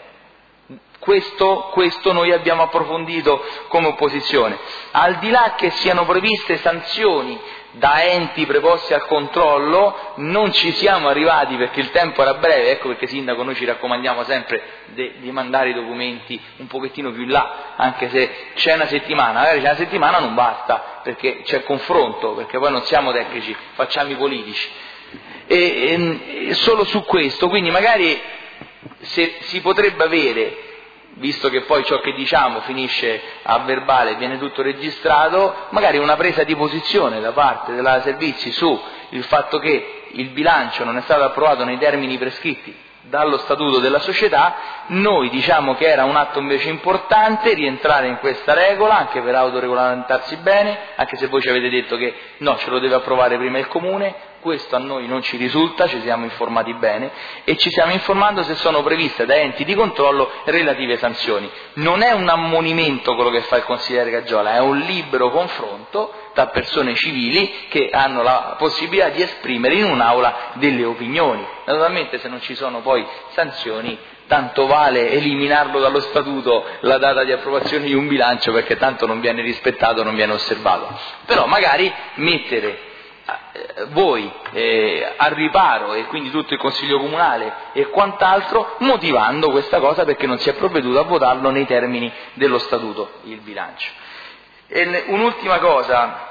Questo, questo noi abbiamo approfondito come opposizione. Al di là che siano previste sanzioni da enti preposti al controllo, non ci siamo arrivati perché il tempo era breve, ecco perché Sindaco noi ci raccomandiamo sempre de, di mandare i documenti un pochettino più in là, anche se c'è una settimana, magari c'è una settimana non basta, perché c'è confronto, perché poi non siamo tecnici, facciamo i politici. E, e solo su questo, quindi magari se si potrebbe avere, visto che poi ciò che diciamo finisce a verbale e viene tutto registrato, magari una presa di posizione da parte della Servizi su il fatto che il bilancio non è stato approvato nei termini prescritti dallo statuto della società, noi diciamo che era un atto invece importante rientrare in questa regola anche per autoregolamentarsi bene, anche se voi ci avete detto che no, ce lo deve approvare prima il Comune. Questo a noi non ci risulta, ci siamo informati bene e ci stiamo informando se sono previste da enti di controllo relative sanzioni. Non è un ammonimento quello che fa il consigliere Caggiola, è un libero confronto tra persone civili che hanno la possibilità di esprimere in un'aula delle opinioni. Naturalmente se non ci sono poi sanzioni, tanto vale eliminarlo dallo statuto la data di approvazione di un bilancio, perché tanto non viene rispettato, non viene osservato. Però magari mettere voi eh, al riparo e quindi tutto il Consiglio Comunale e quant'altro, motivando questa cosa perché non si è provveduto a votarlo nei termini dello Statuto, il bilancio. E un'ultima cosa,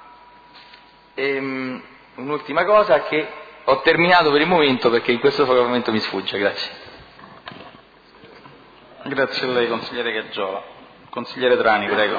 ehm, un'ultima cosa che ho terminato per il momento perché in questo momento mi sfugge, grazie. Grazie a lei, consigliere Caggiola. Consigliere Trani, prego.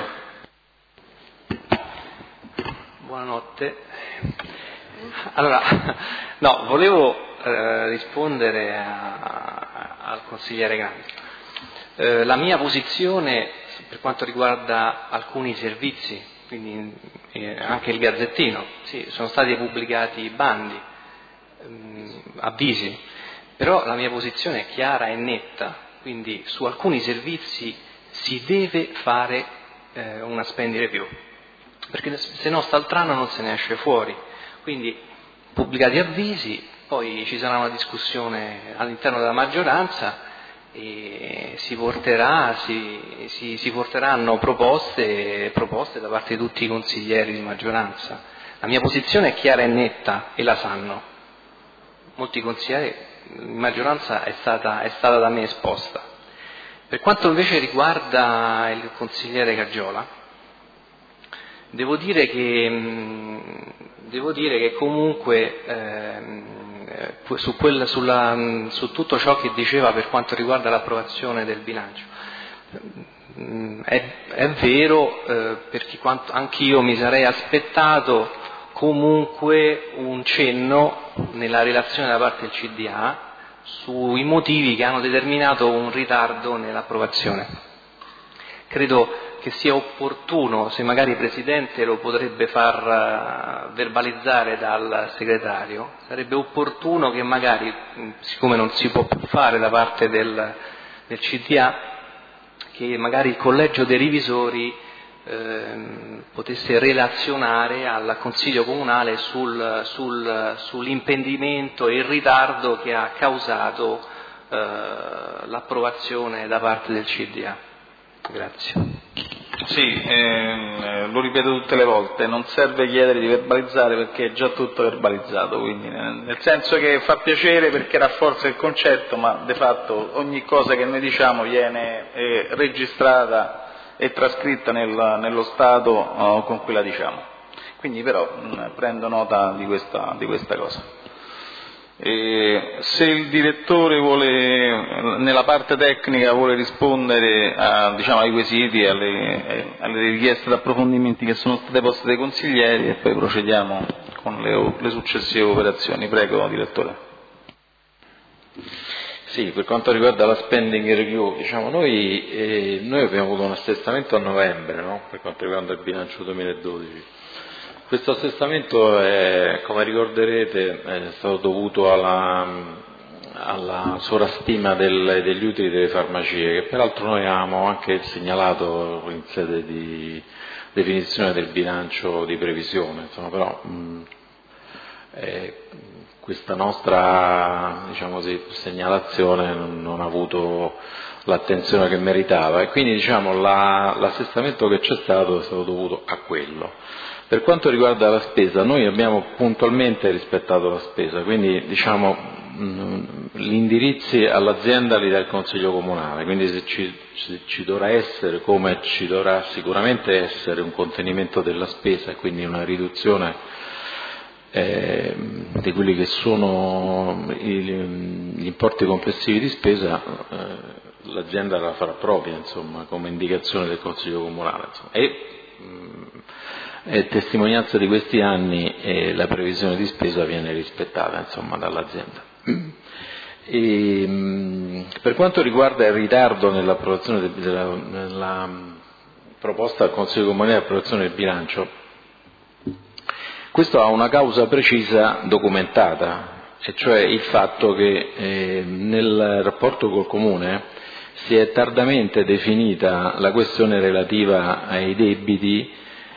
Buonanotte. Allora, no, volevo eh, rispondere a, a, al consigliere Grandi. Eh, la mia posizione per quanto riguarda alcuni servizi, quindi eh, anche il Gazzettino, sì, sono stati pubblicati bandi, ehm, avvisi, però la mia posizione è chiara e netta, quindi su alcuni servizi si deve fare eh, una spending review, perché se no st'altr'anno non se ne esce fuori. Quindi pubblicati avvisi, poi ci sarà una discussione all'interno della maggioranza e si porterà, si, si, si porteranno proposte, proposte da parte di tutti i consiglieri di maggioranza. La mia posizione è chiara e netta e la sanno. Molti consiglieri in maggioranza è stata, è stata da me esposta. Per quanto invece riguarda il consigliere Caggiola, Devo dire che, devo dire che comunque eh, su, quel, sulla, su tutto ciò che diceva per quanto riguarda l'approvazione del bilancio, è, è vero eh, perché quanto, anch'io mi sarei aspettato comunque un cenno nella relazione da parte del C D A sui motivi che hanno determinato un ritardo nell'approvazione. Credo che sia opportuno, se magari il Presidente lo potrebbe far verbalizzare dal segretario, sarebbe opportuno che magari, siccome non si può più fare da parte del, del C D A, che magari il Collegio dei Revisori eh, potesse relazionare al Consiglio Comunale sul, sul, sull'impedimento e il ritardo che ha causato eh, l'approvazione da parte del C D A. Grazie. Sì, eh, lo ripeto tutte le volte, non serve chiedere di verbalizzare perché è già tutto verbalizzato, quindi nel senso che fa piacere perché rafforza il concetto, ma de fatto ogni cosa che noi diciamo viene eh, registrata e trascritta nel, nello stato oh, con cui la diciamo. Quindi però mh, prendo nota di questa, di questa cosa. E se il direttore vuole, nella parte tecnica, vuole rispondere a, diciamo, ai quesiti e alle, alle richieste di approfondimenti che sono state poste dai consiglieri, e poi procediamo con le, le successive operazioni. Prego, direttore. Sì, per quanto riguarda la spending review, diciamo, noi, eh, noi abbiamo avuto un assestamento a novembre, no? Per quanto riguarda il bilancio duemiladodici. Questo assestamento, è, come ricorderete, è stato dovuto alla, alla sovrastima del, degli utili delle farmacie, che peraltro noi avevamo anche segnalato in sede di definizione del bilancio di previsione, insomma, però mh, eh, questa nostra, diciamo così, segnalazione non, non ha avuto l'attenzione che meritava e quindi diciamo, la, l'assestamento che c'è stato è stato dovuto a quello. Per quanto riguarda la spesa, noi abbiamo puntualmente rispettato la spesa, quindi diciamo, mh, gli indirizzi all'azienda li dà il Consiglio Comunale, quindi se ci, se ci dovrà essere, come ci dovrà sicuramente essere, un contenimento della spesa e quindi una riduzione eh, di quelli che sono gli importi complessivi di spesa, eh, l'azienda la farà propria, insomma, come indicazione del Consiglio Comunale. Insomma. E, mh, è testimonianza di questi anni e la previsione di spesa viene rispettata, insomma, dall'azienda. E, mh, per quanto riguarda il ritardo nell'approvazione de, della, della proposta al Consiglio Comunale di approvazione del bilancio, questo ha una causa precisa documentata, e cioè il fatto che eh, nel rapporto col Comune si è tardamente definita la questione relativa ai debiti,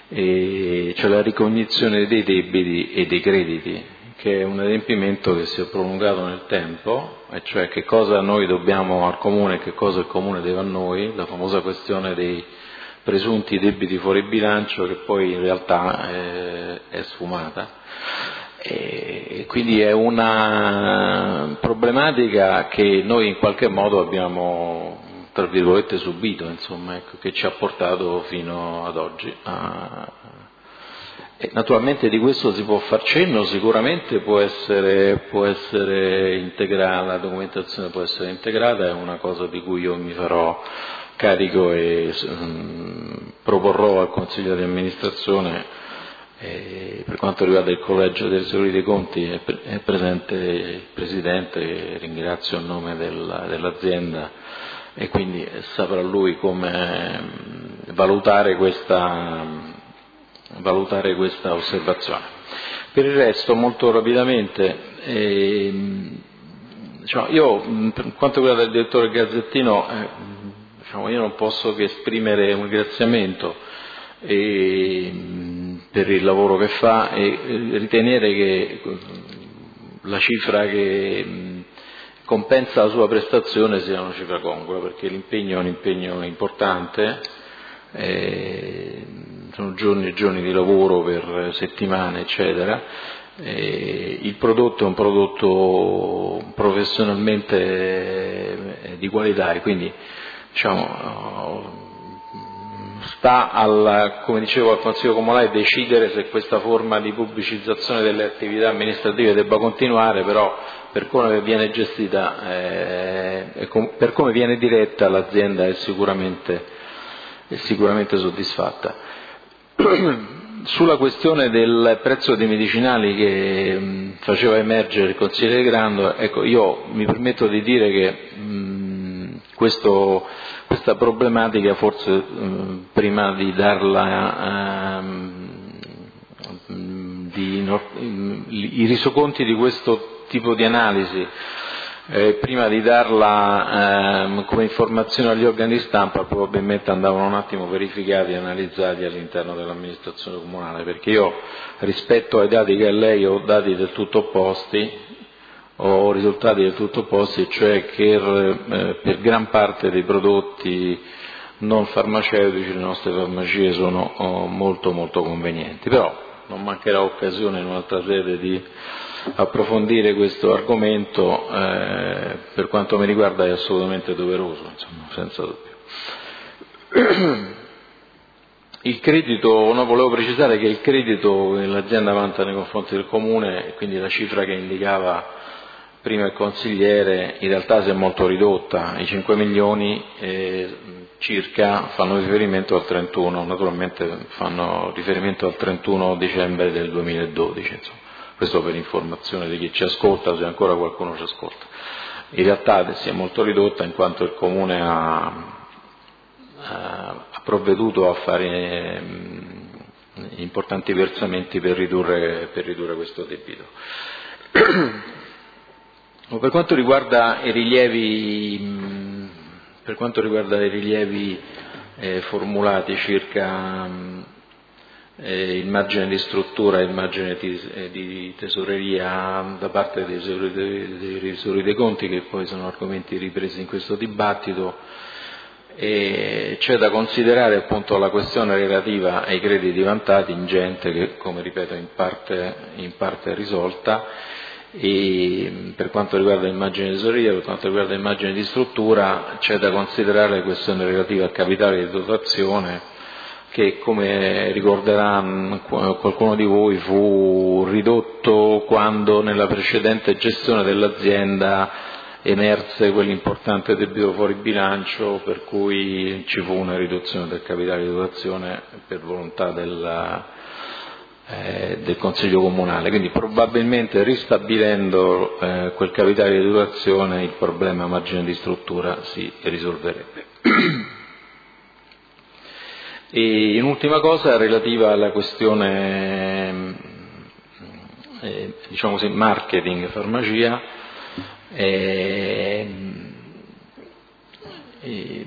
e cioè la ricognizione dei debiti e dei crediti, che è un adempimento che si è prolungato nel tempo, e cioè che cosa noi dobbiamo al Comune e che cosa il Comune deve a noi, la famosa questione dei presunti debiti fuori bilancio, che poi in realtà è, è sfumata. E quindi è una problematica che noi in qualche modo abbiamo, tra virgolette, subito, insomma, ecco, che ci ha portato fino ad oggi. Ah, e naturalmente di questo si può far cenno, sicuramente può essere, può essere integrata, la documentazione può essere integrata, è una cosa di cui io mi farò carico e um, proporrò al Consiglio di amministrazione. E per quanto riguarda il Collegio dei Tesori dei Conti è, pre- è presente il Presidente, che ringrazio a nome della, dell'azienda, e quindi saprà lui come valutare questa, valutare questa osservazione. Per il resto, molto rapidamente, eh, diciamo, io per quanto riguarda il direttore Gazzettino, eh, diciamo, io non posso che esprimere un ringraziamento e, per il lavoro che fa e ritenere che la cifra che compensa la sua prestazione sia una cifra congrua, perché l'impegno è un impegno importante, eh, sono giorni e giorni di lavoro per settimane, eccetera. Eh, il prodotto è un prodotto professionalmente di qualità e quindi, diciamo, sta al, come dicevo, al Consiglio Comunale decidere se questa forma di pubblicizzazione delle attività amministrative debba continuare, però per come viene gestita eh, e com- per come viene diretta l'azienda è sicuramente, è sicuramente soddisfatta. Sulla questione del prezzo dei medicinali che mh, faceva emergere il consigliere Grando, ecco, io mi permetto di dire che mh, questo, questa problematica forse mh, prima di darla, mh, di, no, mh, i risoconti di questo tipo di analisi, Eh, prima di darla ehm, come informazione agli organi di stampa, probabilmente andavano un attimo verificati e analizzati all'interno dell'amministrazione comunale, perché io rispetto ai dati che lei ho dati del tutto opposti, ho risultati del tutto opposti, cioè che eh, per gran parte dei prodotti non farmaceutici le nostre farmacie sono oh, molto molto convenienti, però non mancherà occasione in un'altra sede di approfondire questo argomento, eh, per quanto mi riguarda è assolutamente doveroso, insomma, senza dubbio. Il credito, no, volevo precisare che il credito che l'azienda vanta nei confronti del Comune, quindi la cifra che indicava prima il consigliere, in realtà si è molto ridotta, i cinque milioni eh, circa fanno riferimento al trentuno, naturalmente fanno riferimento al trentuno dicembre del duemiladodici, insomma. Questo per informazione di chi ci ascolta, se ancora qualcuno ci ascolta. In realtà si è molto ridotta in quanto il Comune ha, ha provveduto a fare mh, importanti versamenti per ridurre, per ridurre questo debito. Per quanto riguarda i rilievi, mh, per quanto riguarda i rilievi eh, formulati circa mh, eh, il margine di struttura e il margine di, eh, di tesoreria da parte dei revisori, dei, dei revisori dei conti, che poi sono argomenti ripresi in questo dibattito. E c'è da considerare appunto la questione relativa ai crediti vantati ingente, che come ripeto in parte, in parte è risolta, e per quanto riguarda l'immagine di tesoreria, per quanto riguarda l'immagine di struttura c'è da considerare la questione relativa al capitale di dotazione, che come ricorderà qualcuno di voi fu ridotto quando nella precedente gestione dell'azienda emerse quell'importante debito fuori bilancio, per cui ci fu una riduzione del capitale di dotazione per volontà del, eh, del Consiglio Comunale. Quindi probabilmente ristabilendo eh, quel capitale di dotazione il problema margine di struttura si risolverebbe. E in ultima cosa relativa alla questione eh, diciamo così, marketing farmacia. E, e,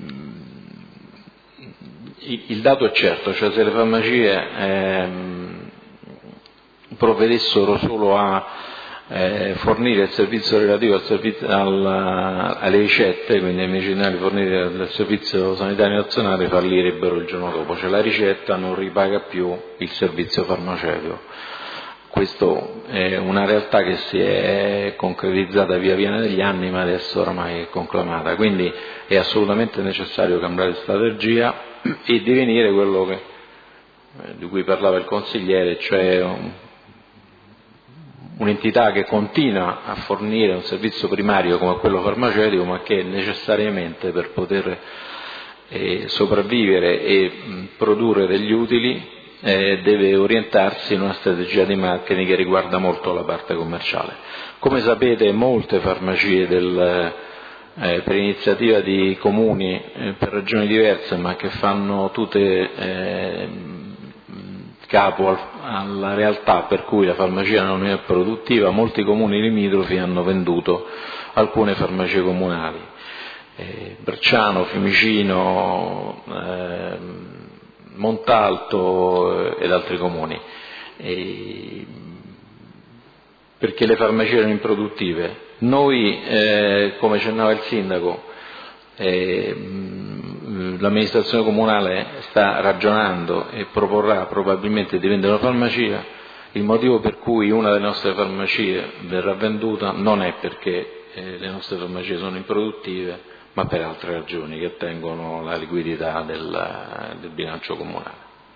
il dato è certo, cioè se le farmacie eh, provvedessero solo a eh, fornire il servizio relativo al servizio, al, alle ricette, quindi ai medicinali forniti dal Servizio Sanitario Nazionale, fallirebbero il giorno dopo, cioè la ricetta non ripaga più il servizio farmaceutico. Questo è una realtà che si è concretizzata via via negli anni, ma adesso oramai è conclamata, quindi è assolutamente necessario cambiare strategia e divenire quello che, di cui parlava il consigliere, cioè un, un'entità che continua a fornire un servizio primario come quello farmaceutico, ma che necessariamente per poter eh, sopravvivere e mh, produrre degli utili Eh, deve orientarsi in una strategia di marketing che riguarda molto la parte commerciale. Come sapete, molte farmacie del, eh, per iniziativa di comuni eh, per ragioni diverse, ma che fanno tutte eh, capo al, alla realtà per cui la farmacia non è produttiva, molti comuni limitrofi hanno venduto alcune farmacie comunali, eh, Bracciano, Fiumicino, eh, Montalto ed altri comuni, e perché le farmacie erano improduttive. Noi, eh, come accennava il sindaco, eh, l'amministrazione comunale sta ragionando e proporrà probabilmente di vendere una farmacia. Il motivo per cui una delle nostre farmacie verrà venduta non è perché eh, le nostre farmacie sono improduttive, ma per altre ragioni che attengono la liquidità del, del bilancio comunale.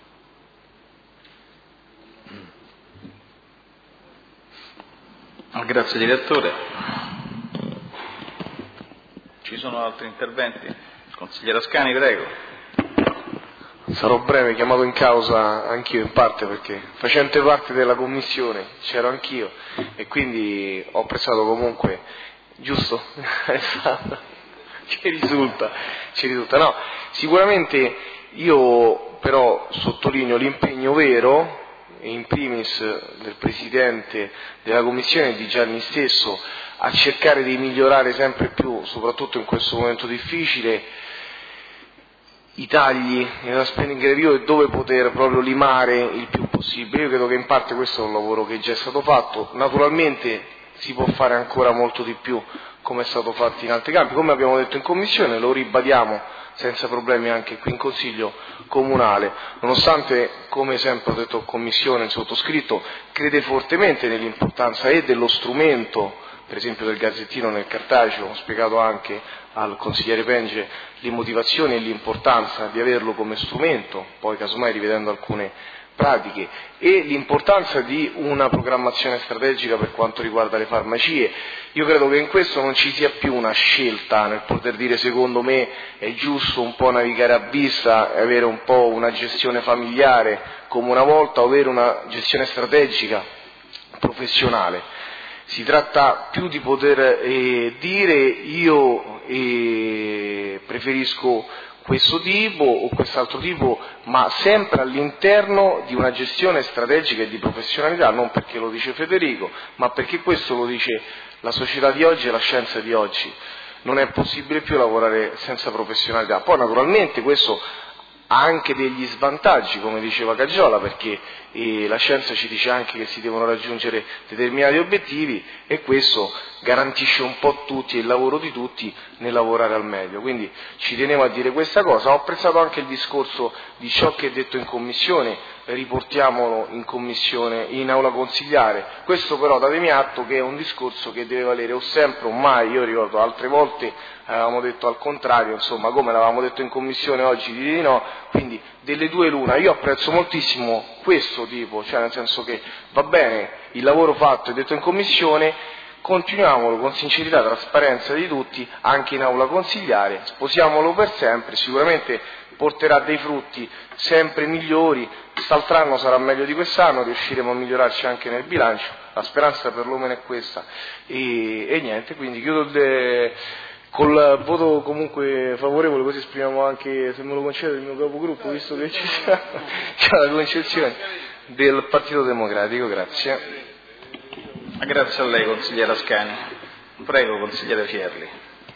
Grazie direttore. Ci sono altri interventi? Consigliere Ascani, prego. Sarò breve, chiamato in causa anch'io in parte perché facente parte della commissione c'ero anch'io e quindi ho apprezzato comunque, giusto? Ci risulta, ci risulta. No, sicuramente io però sottolineo l'impegno vero, in primis del Presidente della Commissione e di Gianni stesso, a cercare di migliorare sempre più, soprattutto in questo momento difficile, i tagli nella spending review e dove poter proprio limare il più possibile. Io credo che in parte questo è un lavoro che già è stato fatto, naturalmente si può fare ancora molto di più, come è stato fatto in altri campi, come abbiamo detto in Commissione, lo ribadiamo senza problemi anche qui in Consiglio Comunale, nonostante, come sempre ho detto in Commissione, il sottoscritto crede fortemente nell'importanza e dello strumento, per esempio del Gazzettino nel cartaceo, ho spiegato anche al consigliere Penge le motivazioni e l'importanza di averlo come strumento, poi casomai rivedendo alcune pratiche, e l'importanza di una programmazione strategica per quanto riguarda le farmacie. Io credo che in questo non ci sia più una scelta nel poter dire secondo me è giusto un po' navigare a vista e avere un po' una gestione familiare come una volta o avere una gestione strategica professionale. Si tratta più di poter eh, dire io eh, preferisco questo tipo o quest'altro tipo, ma sempre all'interno di una gestione strategica e di professionalità, non perché lo dice Federico, ma perché questo lo dice la società di oggi e la scienza di oggi. Non è possibile più lavorare senza professionalità. Poi naturalmente questo ha anche degli svantaggi, come diceva Caggiola, perché eh, la scienza ci dice anche che si devono raggiungere determinati obiettivi e questo garantisce un po' tutti, il lavoro di tutti nel lavorare al meglio. Quindi ci tenevo a dire questa cosa. Ho apprezzato anche il discorso di ciò che è detto in commissione, riportiamolo in commissione, in aula consigliare. Questo però datemi atto che è un discorso che deve valere o sempre o mai. Io ricordo altre volte avevamo detto al contrario, insomma, come l'avevamo detto in commissione, oggi di, di no, quindi delle due l'una. Io apprezzo moltissimo questo tipo, cioè nel senso che va bene il lavoro fatto e detto in commissione, continuiamolo con sincerità e trasparenza di tutti anche in aula consigliare, sposiamolo per sempre, sicuramente porterà dei frutti sempre migliori, quest'altro anno sarà meglio di quest'anno, riusciremo a migliorarci anche nel bilancio, la speranza perlomeno è questa. E, e niente, quindi chiudo de... col voto comunque favorevole, così esprimiamo anche, se me lo concede, il mio capogruppo, visto che ci sia la concessione del Partito Democratico. Grazie. Grazie a lei, consigliere Ascani. Prego, consigliere Fierli.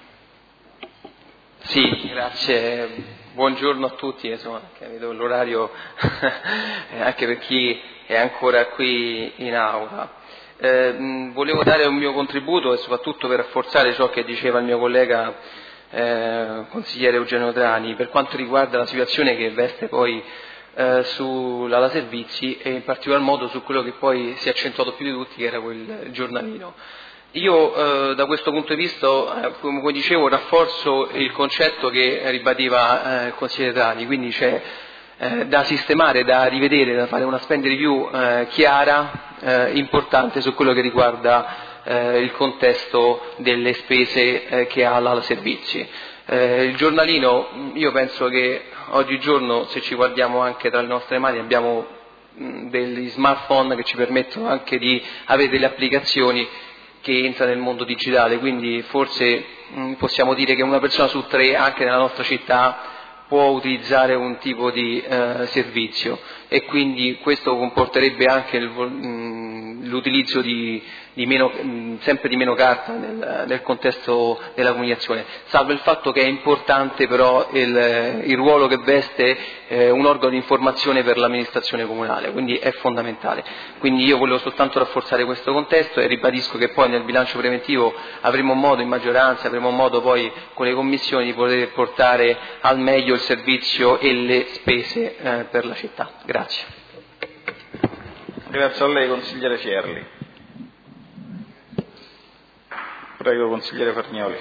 Sì, grazie. Buongiorno a tutti, insomma, che vedo l'orario anche per chi è ancora qui in aula. Eh, mh, volevo dare un mio contributo e soprattutto per rafforzare ciò che diceva il mio collega eh, consigliere Eugenio Trani per quanto riguarda la situazione che veste poi eh, sull'ala servizi e in particolar modo su quello che poi si è accentuato più di tutti, che era quel giornalino. Io eh, da questo punto di vista, eh, come dicevo, rafforzo il concetto che ribadiva eh, il consigliere Trani, quindi c'è eh, da sistemare, da rivedere, da fare una spend review eh, chiara, eh, importante su quello che riguarda eh, il contesto delle spese eh, che ha l'ala servizi. Eh, il giornalino, io penso che oggigiorno, se ci guardiamo anche tra le nostre mani, abbiamo mh, degli smartphone che ci permettono anche di avere delle applicazioni che entra nel mondo digitale, quindi forse mh, possiamo dire che una persona su tre anche nella nostra città può utilizzare un tipo di eh, servizio e quindi questo comporterebbe anche il, mh, l'utilizzo di, di meno, mh, sempre di meno carta nel, nel contesto della comunicazione, salvo il fatto che è importante però il, il ruolo che veste eh, un organo di informazione per l'amministrazione comunale, quindi è fondamentale. Quindi io volevo soltanto rafforzare questo contesto e ribadisco che poi nel bilancio preventivo avremo modo in maggioranza, avremo modo poi con le commissioni di poter portare al meglio il servizio e le spese eh, per la città. Grazie. Grazie a lei, consigliere Fierli. Prego, consigliere Farnioli.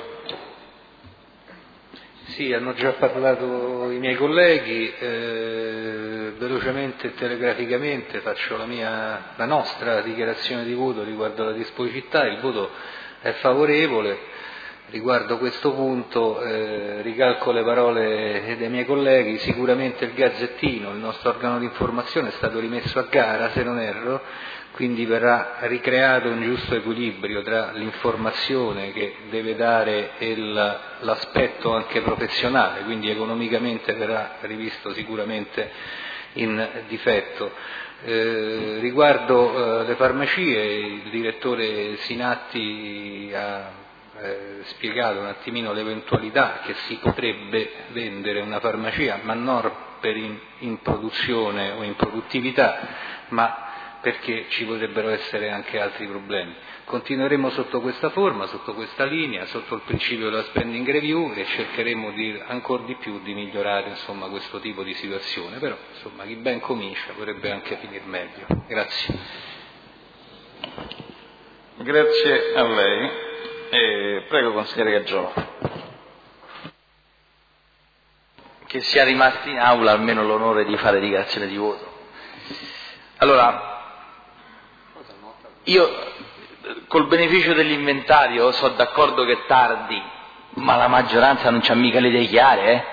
Sì, hanno già parlato i miei colleghi, eh, velocemente e telegraficamente faccio la, mia, la nostra dichiarazione di voto riguardo alla disponibilità. Il voto è favorevole. Riguardo questo punto eh, ricalco le parole dei miei colleghi, sicuramente il Gazzettino, il nostro organo di informazione, è stato rimesso a gara, se non erro, quindi verrà ricreato un giusto equilibrio tra l'informazione che deve dare il, l'aspetto anche professionale, quindi economicamente verrà rivisto sicuramente in difetto. Eh, riguardo eh, le farmacie, il direttore Sinatti ha Eh, spiegato un attimino l'eventualità che si potrebbe vendere una farmacia, ma non per in, in produzione o in produttività, ma perché ci potrebbero essere anche altri problemi. Continueremo sotto questa forma, sotto questa linea, sotto il principio della spending review e cercheremo di, ancora di più di migliorare insomma, questo tipo di situazione, però insomma, chi ben comincia potrebbe anche finire meglio. Grazie. Grazie a lei. Eh, prego, consigliere Caggiola. Che sia rimasto in aula almeno l'onore di fare dichiarazione di voto. Allora, io col beneficio dell'inventario sono d'accordo che è tardi, ma la maggioranza non c'ha mica le idee chiare, eh?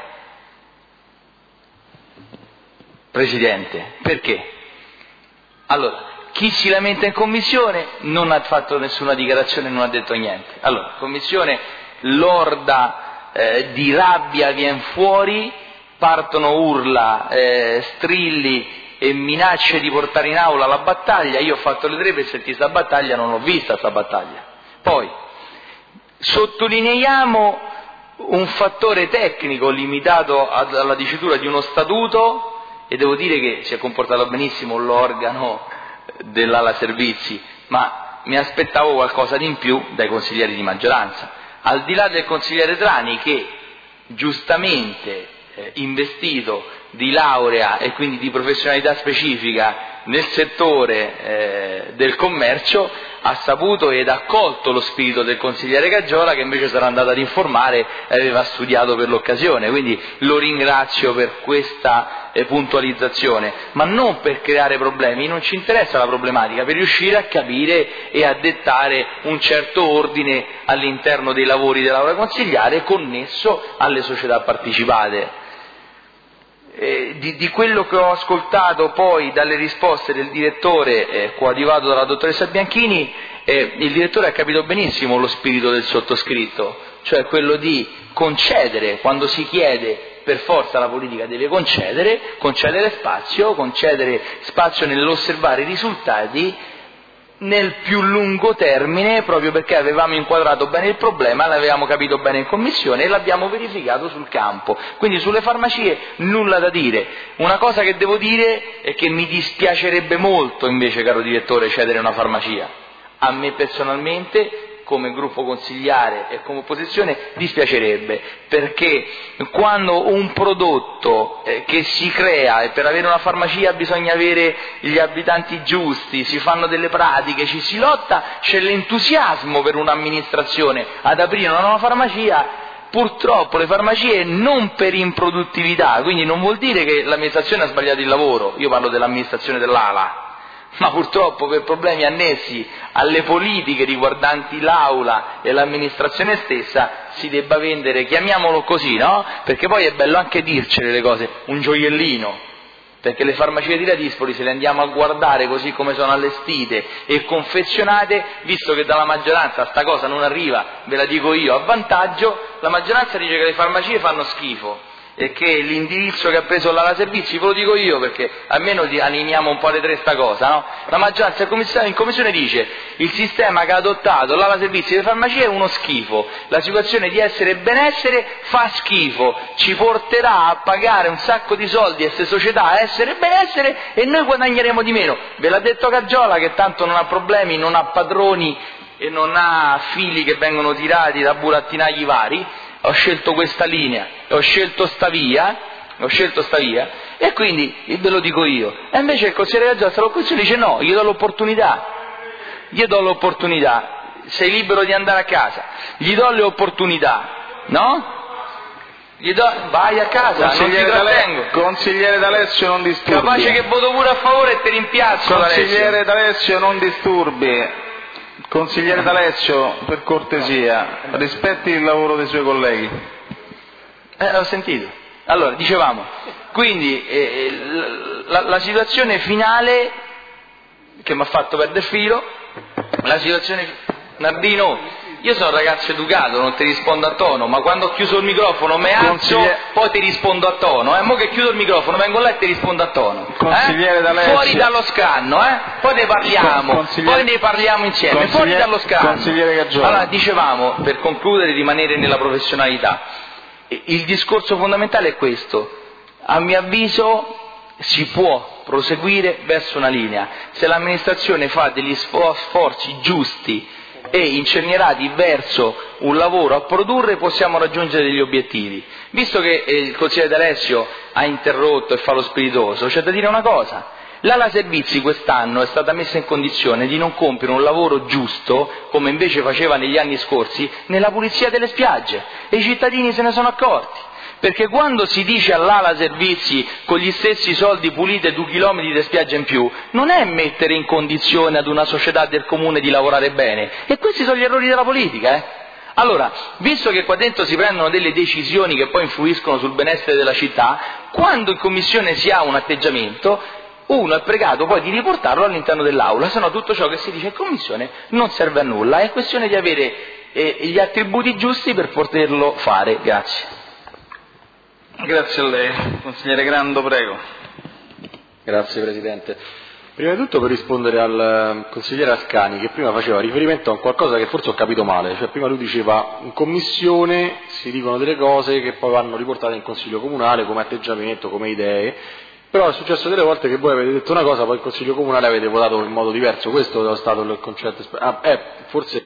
Presidente, perché? Allora, chi si lamenta in commissione non ha fatto nessuna dichiarazione, non ha detto niente. Allora, commissione lorda eh, di rabbia viene fuori, partono urla, eh, strilli e minacce di portare in aula la battaglia. Io ho fatto le tre per sentire sta battaglia, non l'ho vista sta battaglia. Poi, sottolineiamo un fattore tecnico limitato alla dicitura di uno statuto, e devo dire che si è comportato benissimo l'organo dell'ala servizi, ma mi aspettavo qualcosa di in più dai consiglieri di maggioranza, al di là del consigliere Trani che giustamente eh, investito di laurea e quindi di professionalità specifica nel settore eh, del commercio ha saputo ed ha colto lo spirito del consigliere Caggiola, che invece sarà andato ad informare e aveva studiato per l'occasione, quindi lo ringrazio per questa eh, puntualizzazione, ma non per creare problemi, non ci interessa la problematica, per riuscire a capire e a dettare un certo ordine all'interno dei lavori dell'aula consigliare connesso alle società partecipate. Eh, di, di quello che ho ascoltato poi dalle risposte del direttore eh, coadiuvato dalla dottoressa Bianchini, eh, il direttore ha capito benissimo lo spirito del sottoscritto, cioè quello di concedere quando si chiede, per forza la politica deve concedere, concedere spazio, concedere spazio nell'osservare i risultati nel più lungo termine, proprio perché avevamo inquadrato bene il problema, l'avevamo capito bene in commissione e l'abbiamo verificato sul campo. Quindi sulle farmacie nulla da dire. Una cosa che devo dire è che mi dispiacerebbe molto invece, caro direttore, cedere una farmacia. A me personalmente, come gruppo consigliare e come opposizione, dispiacerebbe, perché quando un prodotto eh, che si crea, e per avere una farmacia bisogna avere gli abitanti giusti, si fanno delle pratiche, ci si lotta, c'è l'entusiasmo per un'amministrazione ad aprire una nuova farmacia. Purtroppo le farmacie non per improduttività, quindi non vuol dire che l'amministrazione ha sbagliato il lavoro, io parlo dell'amministrazione dell'ala, ma purtroppo per problemi annessi alle politiche riguardanti l'aula e l'amministrazione stessa si debba vendere, chiamiamolo così, no? Perché poi è bello anche dircele le cose, un gioiellino, perché le farmacie di Ladispoli, se le andiamo a guardare così come sono allestite e confezionate, visto che dalla maggioranza sta cosa non arriva, ve la dico io, a vantaggio, la maggioranza dice che le farmacie fanno schifo e che l'indirizzo che ha preso l'ala servizi, ve lo dico io perché almeno animiamo un po' le tre sta cosa, no? La maggioranza in commissione dice il sistema che ha adottato l'ala servizi delle farmacie è uno schifo, la situazione di essere e benessere fa schifo, ci porterà a pagare un sacco di soldi a queste società a essere e benessere e noi guadagneremo di meno. Ve l'ha detto Caggiola che tanto non ha problemi, non ha padroni e non ha fili che vengono tirati da burattinagli vari. Ho scelto questa linea, ho scelto sta via, ho scelto sta via, e quindi ve lo dico io. E invece il consigliere Caggiola sta all'opposizione dice no, gli do l'opportunità, gli do l'opportunità, sei libero di andare a casa, gli do le opportunità, no? Gli do, vai a casa, non ti trattengo. Consigliere D'Alessio non disturbi. Capace che voto pure a favore e te rimpiazzo. Consigliere D'Alessio non disturbi. Consigliere D'Alessio, per cortesia, rispetti il lavoro dei suoi colleghi. Eh, ho sentito. Allora, dicevamo, quindi eh, la, la situazione finale che mi ha fatto perdere filo, la situazione... Nardino, io sono un ragazzo educato, non ti rispondo a tono, ma quando ho chiuso il microfono mi alzo, Consigliere... poi ti rispondo a tono, eh? Mo che chiudo il microfono, vengo là e ti rispondo a tono. Consigliere eh? D'Alessio. Fuori dallo scanno, eh? Poi ne parliamo, Consigliere... poi ne parliamo insieme, Consigliere... fuori dallo scanno. Consigliere Caggiola. Allora, dicevamo, per concludere, rimanere nella professionalità, il discorso fondamentale è questo, a mio avviso si può proseguire verso una linea, se l'amministrazione fa degli sforzi giusti e incernierati verso un lavoro a produrre, possiamo raggiungere degli obiettivi. Visto che eh, il consigliere D'Alessio ha interrotto e fa lo spiritoso, c'è da dire una cosa: l'ala servizi quest'anno è stata messa in condizione di non compiere un lavoro giusto, come invece faceva negli anni scorsi, nella pulizia delle spiagge, e i cittadini se ne sono accorti. Perché quando si dice all'ala servizi con gli stessi soldi pulite due chilometri di spiaggia in più, non è mettere in condizione ad una società del comune di lavorare bene, e questi sono gli errori della politica, eh? Allora, visto che qua dentro si prendono delle decisioni che poi influiscono sul benessere della città, quando in commissione si ha un atteggiamento, uno è pregato poi di riportarlo all'interno dell'aula, se no tutto ciò che si dice in commissione non serve a nulla, è questione di avere eh, gli attributi giusti per poterlo fare. Grazie. Grazie a lei. Consigliere Grando, prego. Grazie Presidente. Prima di tutto per rispondere al consigliere Ascani, che prima faceva riferimento a qualcosa che forse ho capito male, cioè prima lui diceva in commissione si dicono delle cose che poi vanno riportate in consiglio comunale come atteggiamento, come idee, però è successo delle volte che voi avete detto una cosa, poi in consiglio comunale avete votato in modo diverso, questo è stato il concetto, ah, eh, forse